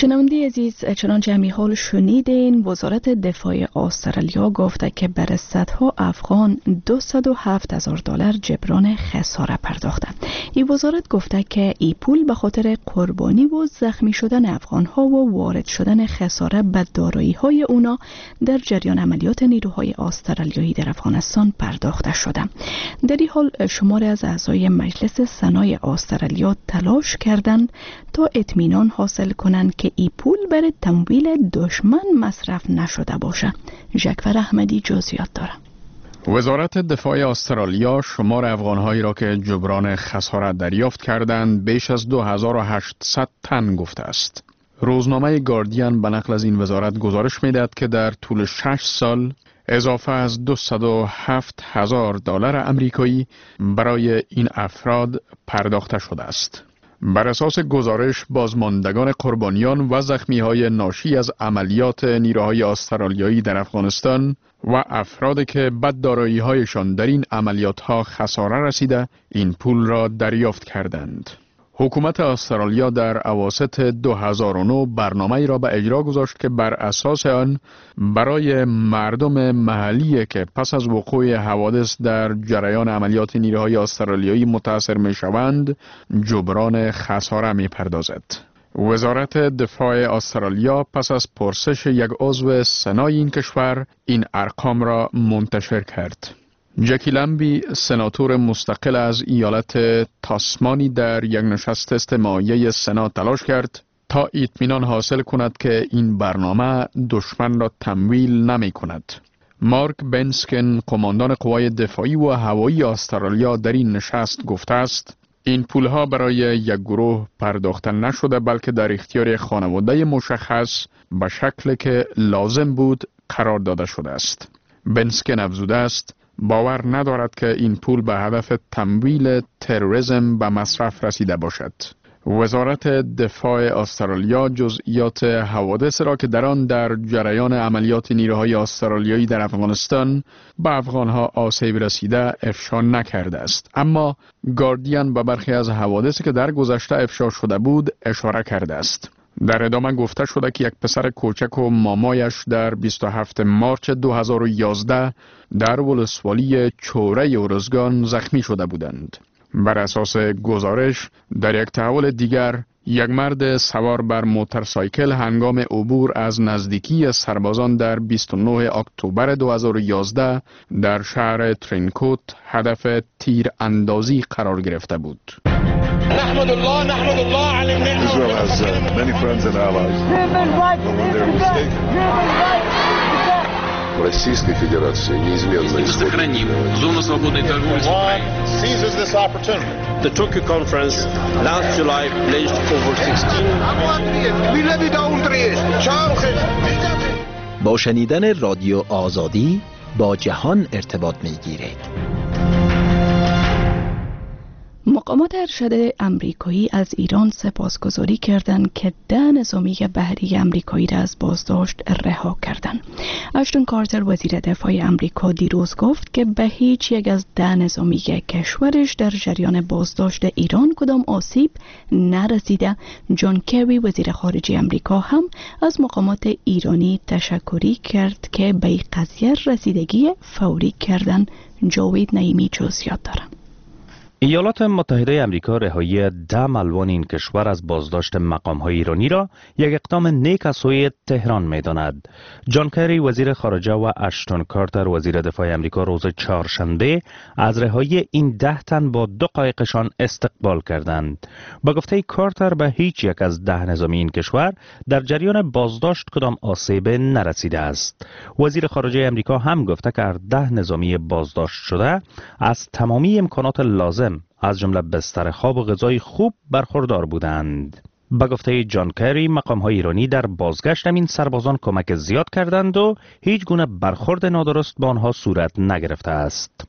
شنونده عزیز، چنانچه همی حال شنیدین، وزارت دفاع استرالیا گفته که بر صدها افغان $207,000 جبران خساره پرداخته. این وزارت گفته که این پول به خاطر قربانی و زخمی شدن افغان ها و وارد شدن خساره به دارایی های اونا در جریان عملیات نیروهای استرالیایی در افغانستان پرداخته شده. در این حال شماری از اعضای مجلس سنای استرالیا تلاش کردند تا اطمینان حاصل کنند که این پول برای تمویل دشمن مصرف نشده باشه. ژکفر احمدی جزئیات داره. وزارت دفاع استرالیا شمار افغان‌هایی را که جبران خسارت دریافت کردند بیش از 2800 تن گفته است. روزنامه گاردین به نقل از این وزارت گزارش می‌دهد که در طول 6 سال اضافه از $207,000 آمریکایی برای این افراد پرداخته شده است. بر اساس گزارش، بازماندگان قربانیان و زخمی‌های ناشی از عملیات نیروهای استرالیایی در افغانستان و افرادی که بد دارایی‌هایشان در این عملیات‌ها خساره رسیده، این پول را دریافت کردند. حکومت استرالیا در اواسط 2009 برنامه‌ای را به اجرا گذاشت که بر اساس آن برای مردم محلی که پس از وقوع حوادث در جریان عملیات نیروهای استرالیایی متاثر می‌شوند، جبران خساره می‌پردازد. وزارت دفاع استرالیا پس از پرسش یک عضو سنای این کشور این ارقام را منتشر کرد. جکی لمبی، سناتور مستقل از ایالت تاسمانی، در یک نشست استماعی سنا تلاش کرد تا اطمینان حاصل کند که این برنامه دشمن را تمویل نمی کند. مارک بنسکن، قماندان قوای دفاعی و هوایی استرالیا، در این نشست گفته است این پولها برای یک گروه پرداخته نشده بلکه در اختیار خانواده مشخص به شکلی که لازم بود قرار داده شده است. بنسکن افزوده است باور ندارد که این پول به هدف تمویل تروریسم به مصرف رسیده باشد. وزارت دفاع استرالیا جزئیات حوادث را که در آن در جریان عملیات نیروهای استرالیایی در افغانستان به افغانها آسیب رسیده افشا نکرده است، اما گاردین به برخی از حوادثی که در گذشته افشا شده بود اشاره کرده است. در ادامه گفته شده که یک پسر کوچک و مامایش در 27 مارچ 2011 در ولسوالی چوره ارزگان زخمی شده بودند. بر اساس گزارش، در یک تحول دیگر، یک مرد سوار بر موتورسایکل هنگام عبور از نزدیکی سربازان در 29 اکتبر 2011 در شهر ترینکوت هدف تیر اندازی قرار گرفته بود. نحمد الله على النعمة. Israel has many friends and allies. Российской Федерации неизменно сохраним зону свободной торговли. Seizes this opportunity. The Tokyo conference last July pledged over 16. با شنیدن رادیو آزادی با جهان ارتباط می‌گیرید. مقامات ارشد امریکایی از ایران سپاسگزاری کردند که 10 نظامی بحری امریکایی را از بازداشت رها کردند. اشتون کارتر وزیر دفاع امریکا دیروز گفت که به هیچ یک از 10 نظامی کشورش در جریان بازداشت ایران کدام آسیب نرسیده. جان کری وزیر خارجه امریکا هم از مقامات ایرانی تشکری کرد که به این قضیه رسیدگی فوری کردند. جاوید نعیمی جزئیات دارد. ایالات متحده امریکا رهایی 10 ملوان این کشور از بازداشت مقام‌های ایرانی را یک اقدام نیک از سوی تهران می‌داند. جان کری وزیر خارجه و اشتون کارتر وزیر دفاع امریکا روز چهارشنبه از رهایی این 10 تن با 2 قایقشان استقبال کردند. با گفته کارتر به هیچ یک از 10 نظامی این کشور در جریان بازداشت کدام آسیب نرسیده است. وزیر خارجه امریکا هم گفته که 10 نظامی بازداشت شده از تمامی امکانات لازم از جمله بستر خواب و غذای خوب برخوردار بودند. به گفته جان کری مقام‌های ایرانی در بازگشت این سربازان کمک زیاد کردند و هیچ گونه برخورد نادرست با آنها صورت نگرفته است.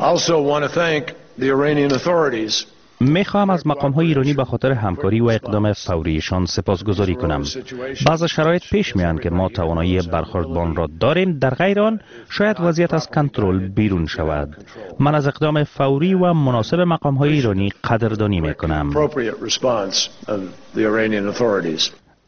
میخواهم از مقام‌های ایرانی به خاطر همکاری و اقدام فوریشان سپاسگزاری کنم. بعض شرایط پیش میان که ما توانایی برخورد با آن را داریم، در غیر آن شاید وضعیت از کنترل بیرون شود. من از اقدام فوری و مناسب مقام‌های ایرانی قدردانی میکنم.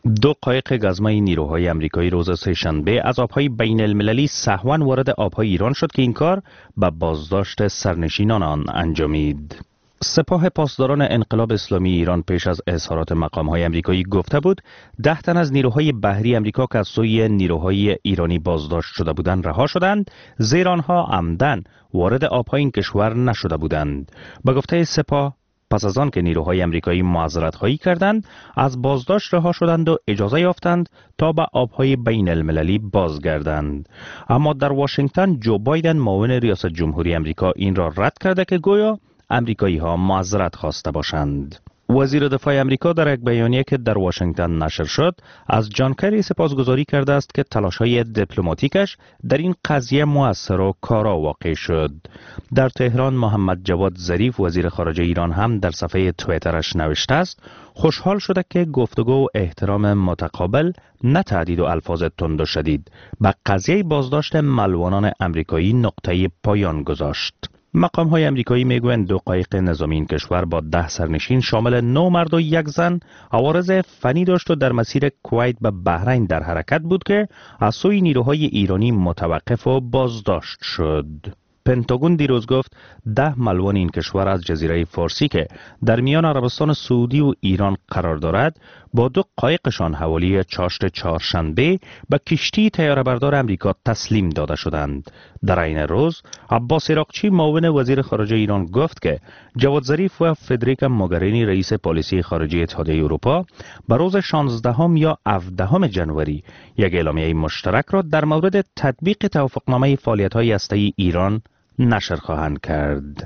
دو قایق گزمه نیروهای آمریکایی روز سه‌شنبه از آبهای بین المللی سهواً وارد آبهای ایران شد که این کار به بازداشت سرنشینان آن انجامید. سپاه پاسداران انقلاب اسلامی ایران پیش از اظهارات مقام‌های آمریکایی گفته بود 10 تن از نیروهای بحری آمریکا که از سوی نیروهای ایرانی بازداشت شده بودند رها شدند، زیرا آنها عمدن وارد آبهای این کشور نشده بودند. به گفته سپاه پس از آن که نیروهای آمریکایی معذرت خواهی کردند، از بازداشت رها شدند و اجازه یافتند تا به آبهای بین المللی بازگردند. اما در واشنگتن جو بایدن معاون ریاست جمهوری آمریکا این را رد کرده که گویا آمریکایی ها معذرت خواسته باشند. وزیر دفاع آمریکا در یک بیانیه که در واشنگتن نشر شد از جان کری سپاسگزاری کرده است که تلاش‌های دیپلماتیکش در این قضیه مؤثر و کارا واقع شد. در تهران محمد جواد ظریف وزیر خارجه ایران هم در صفحه توییترش نوشته است خوشحال شده که گفتگو و احترام متقابل نه تهدید و الفاظ تند و شدید به قضیه بازداشت ملوانان آمریکایی نقطه پایان گذاشت. مقام‌های آمریکایی میگویند دو قایق نظامی این کشور با 10 سرنشین شامل 9 مرد و 1 زن عوارض فنی داشت و در مسیر کویت به بحرین در حرکت بود که از سوی نیروهای ایرانی متوقف و بازداشت شد. پنتاگون دیروز گفت 10 ملوان این کشور از جزیره فارسی که در میان عربستان سعودی و ایران قرار دارد با 2 قایقشان حوالی چاشت چهارشنبه به کشتی طیاره‌بردار آمریکا تسلیم داده شدند. در این روز عباس عراقچی معاون وزیر خارجه ایران گفت که جواد ظریف و فدریکا موگرینی رئیس پالیسی خارجه اتحادیه اروپا به روز 16 یا 17 جنوری یک اعلامیه مشترک را در مورد تطبیق توافقنامه فعالیت‌های هسته‌ای ایران نشر خواهند کرد.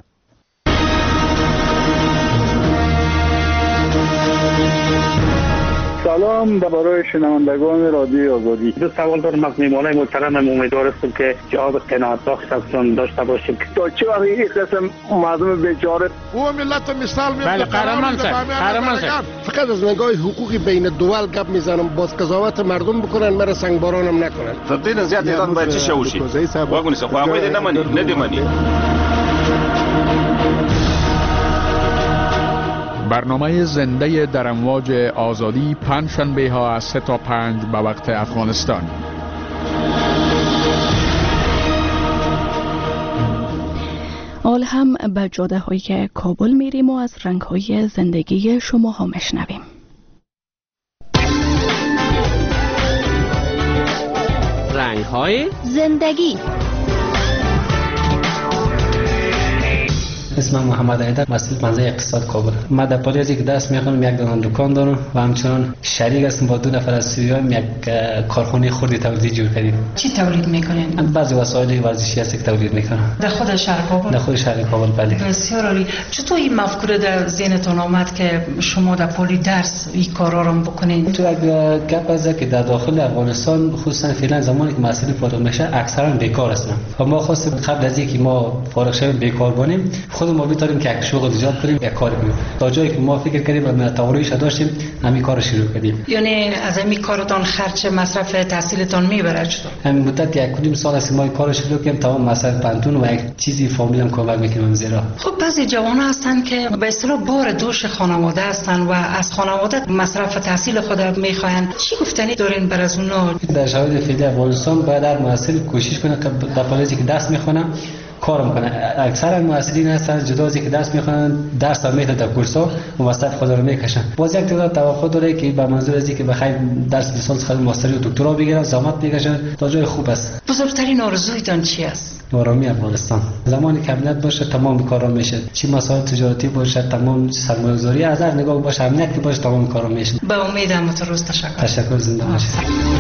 سلام برای شنوندگان رادیو آزادی. دو سوال دارم از میهمانای محترم. امیدوار هستم که جواب قناعت بخش ازشون داشته باشیم. تا چه وقت این قسم مردم بیچاره او ملت مثال میاد. بله قهرمان صاحب. فقط از نگاه حقوقی بین دول گپ میزنم. باز قضاوت مردم بکنن مرا سنگ بارانم نکنن. تبدیل زیاد ایران باید چی شوشی؟ واگونی سه خو امید نمانی. برنامه زنده در امواج آزادی پنجشنبه ها از 3 تا 5 به وقت افغانستان. حال هم به جاده های کابل میریم و از رنگ های زندگی شما ها مشنویم. رنگ های زندگی. اسمم محمد ایدر، مسئول منزل اقتصاد کابل. من در پاریزی که دست میخونم یک دونه دکان دارم و همچنان شریک هستم با 2 نفر از سوریان یک کارخانه خردی تولیدی جور کردیم. چی تولید میکنین؟ بعضی وسایل ورزشی هست که تولید میکنم. در خود شهر کابل؟ در خود شهر کابل بله. بسیار عالی. چطور این مفکوره در ذهنتون آمد که شما در پلی درس این کارا رو بکنین؟ تو یک گپ است که در داخل افغانستان خصوصا فعلا زمانی که مسئله فارغ میشه اکثرا بیکار هستن. و ما خواستیم قبل از اینکه ما فارغ شویم بیکار باشیم ما بیتاریم که یک شغل ایجاد کنیم یک کار کنیم. تا جایی که ما فکر کردیم و تواناییش داشتیم همین کارو شروع کردیم. یعنی از همین کارتون خرج مصرف تحصیلتون میبره چطور؟ همین مدت 1.5 سال است ما این کارو شروع کردیم تمام مصرف پنتون و یک چیزی فامیلم کمک میکنم زیرا. خب بعضی جوان هستن که به اصطلاح بار دوش خانواده هستن و از خانواده مصرف تحصیل خود میخواین. چی گفتنی دارین بر از اونها؟ در شرایط فعلی افغانستان باید هر محصل کوشش کنه که در پالیزی که دست میخونه کار میکنه. اکثر محصلین هستن جدا از اینکه درس میخونن درس هم میتونن در کورس‌ها موثق خود رو میکشن. باز یک تعداد توقع داره که به منظور از اینکه بخیر درس لیسانس خود ماستری و دکترا بگیرن زحمت بکشن تا جای خوب است. بزرگترین آرزویتون چی است؟ آرامی افغانستان. زمانی که امنیت باشه تمام کارا میشه. چی مسائل تجارتی باشه تمام سرمایه‌گذاری از هر نگاه باشه امنیت باشه تمام کارا میشه. به امیدم روز تشکر زنده باشید.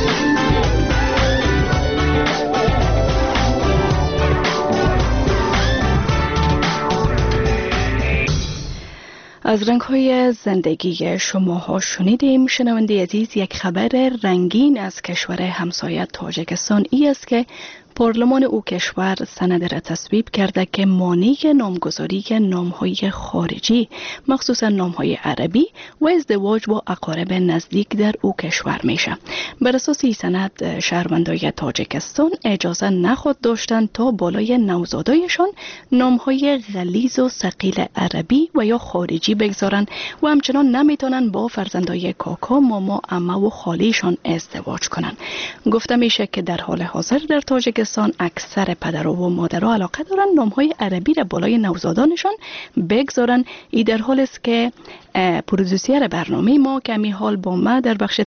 از رنگ‌های زندگی شماها شنیدیم. شنونده عزیز، یک خبر رنگین از کشور همسایه تاجیکستان ای است که پارلمان او کشور سند را تصویب کرده که مانع نامگذاری نام‌های خارجی مخصوصا نام‌های عربی و ازدواج با اقارب نزدیک در او کشور میشه. بر اساس این سند شهروندان تاجیکستان اجازه نخواهد داشتند تا بالای نوزادایشان نام‌های غلیظ و ثقیل عربی و یا خارجی بگذارند و همچنان نمیتونن با فرزندای کاکا، ماما، عمه و خالیشان ازدواج کنند. گفته میشه که در حال حاضر در تاجیکستان اکثر پدر و مادرها علاقه دارن نام‌های عربی را بالای نوزادانشان بگذارن. این در حال است که پرودوسر برنامه ما که می حال با ما در بخش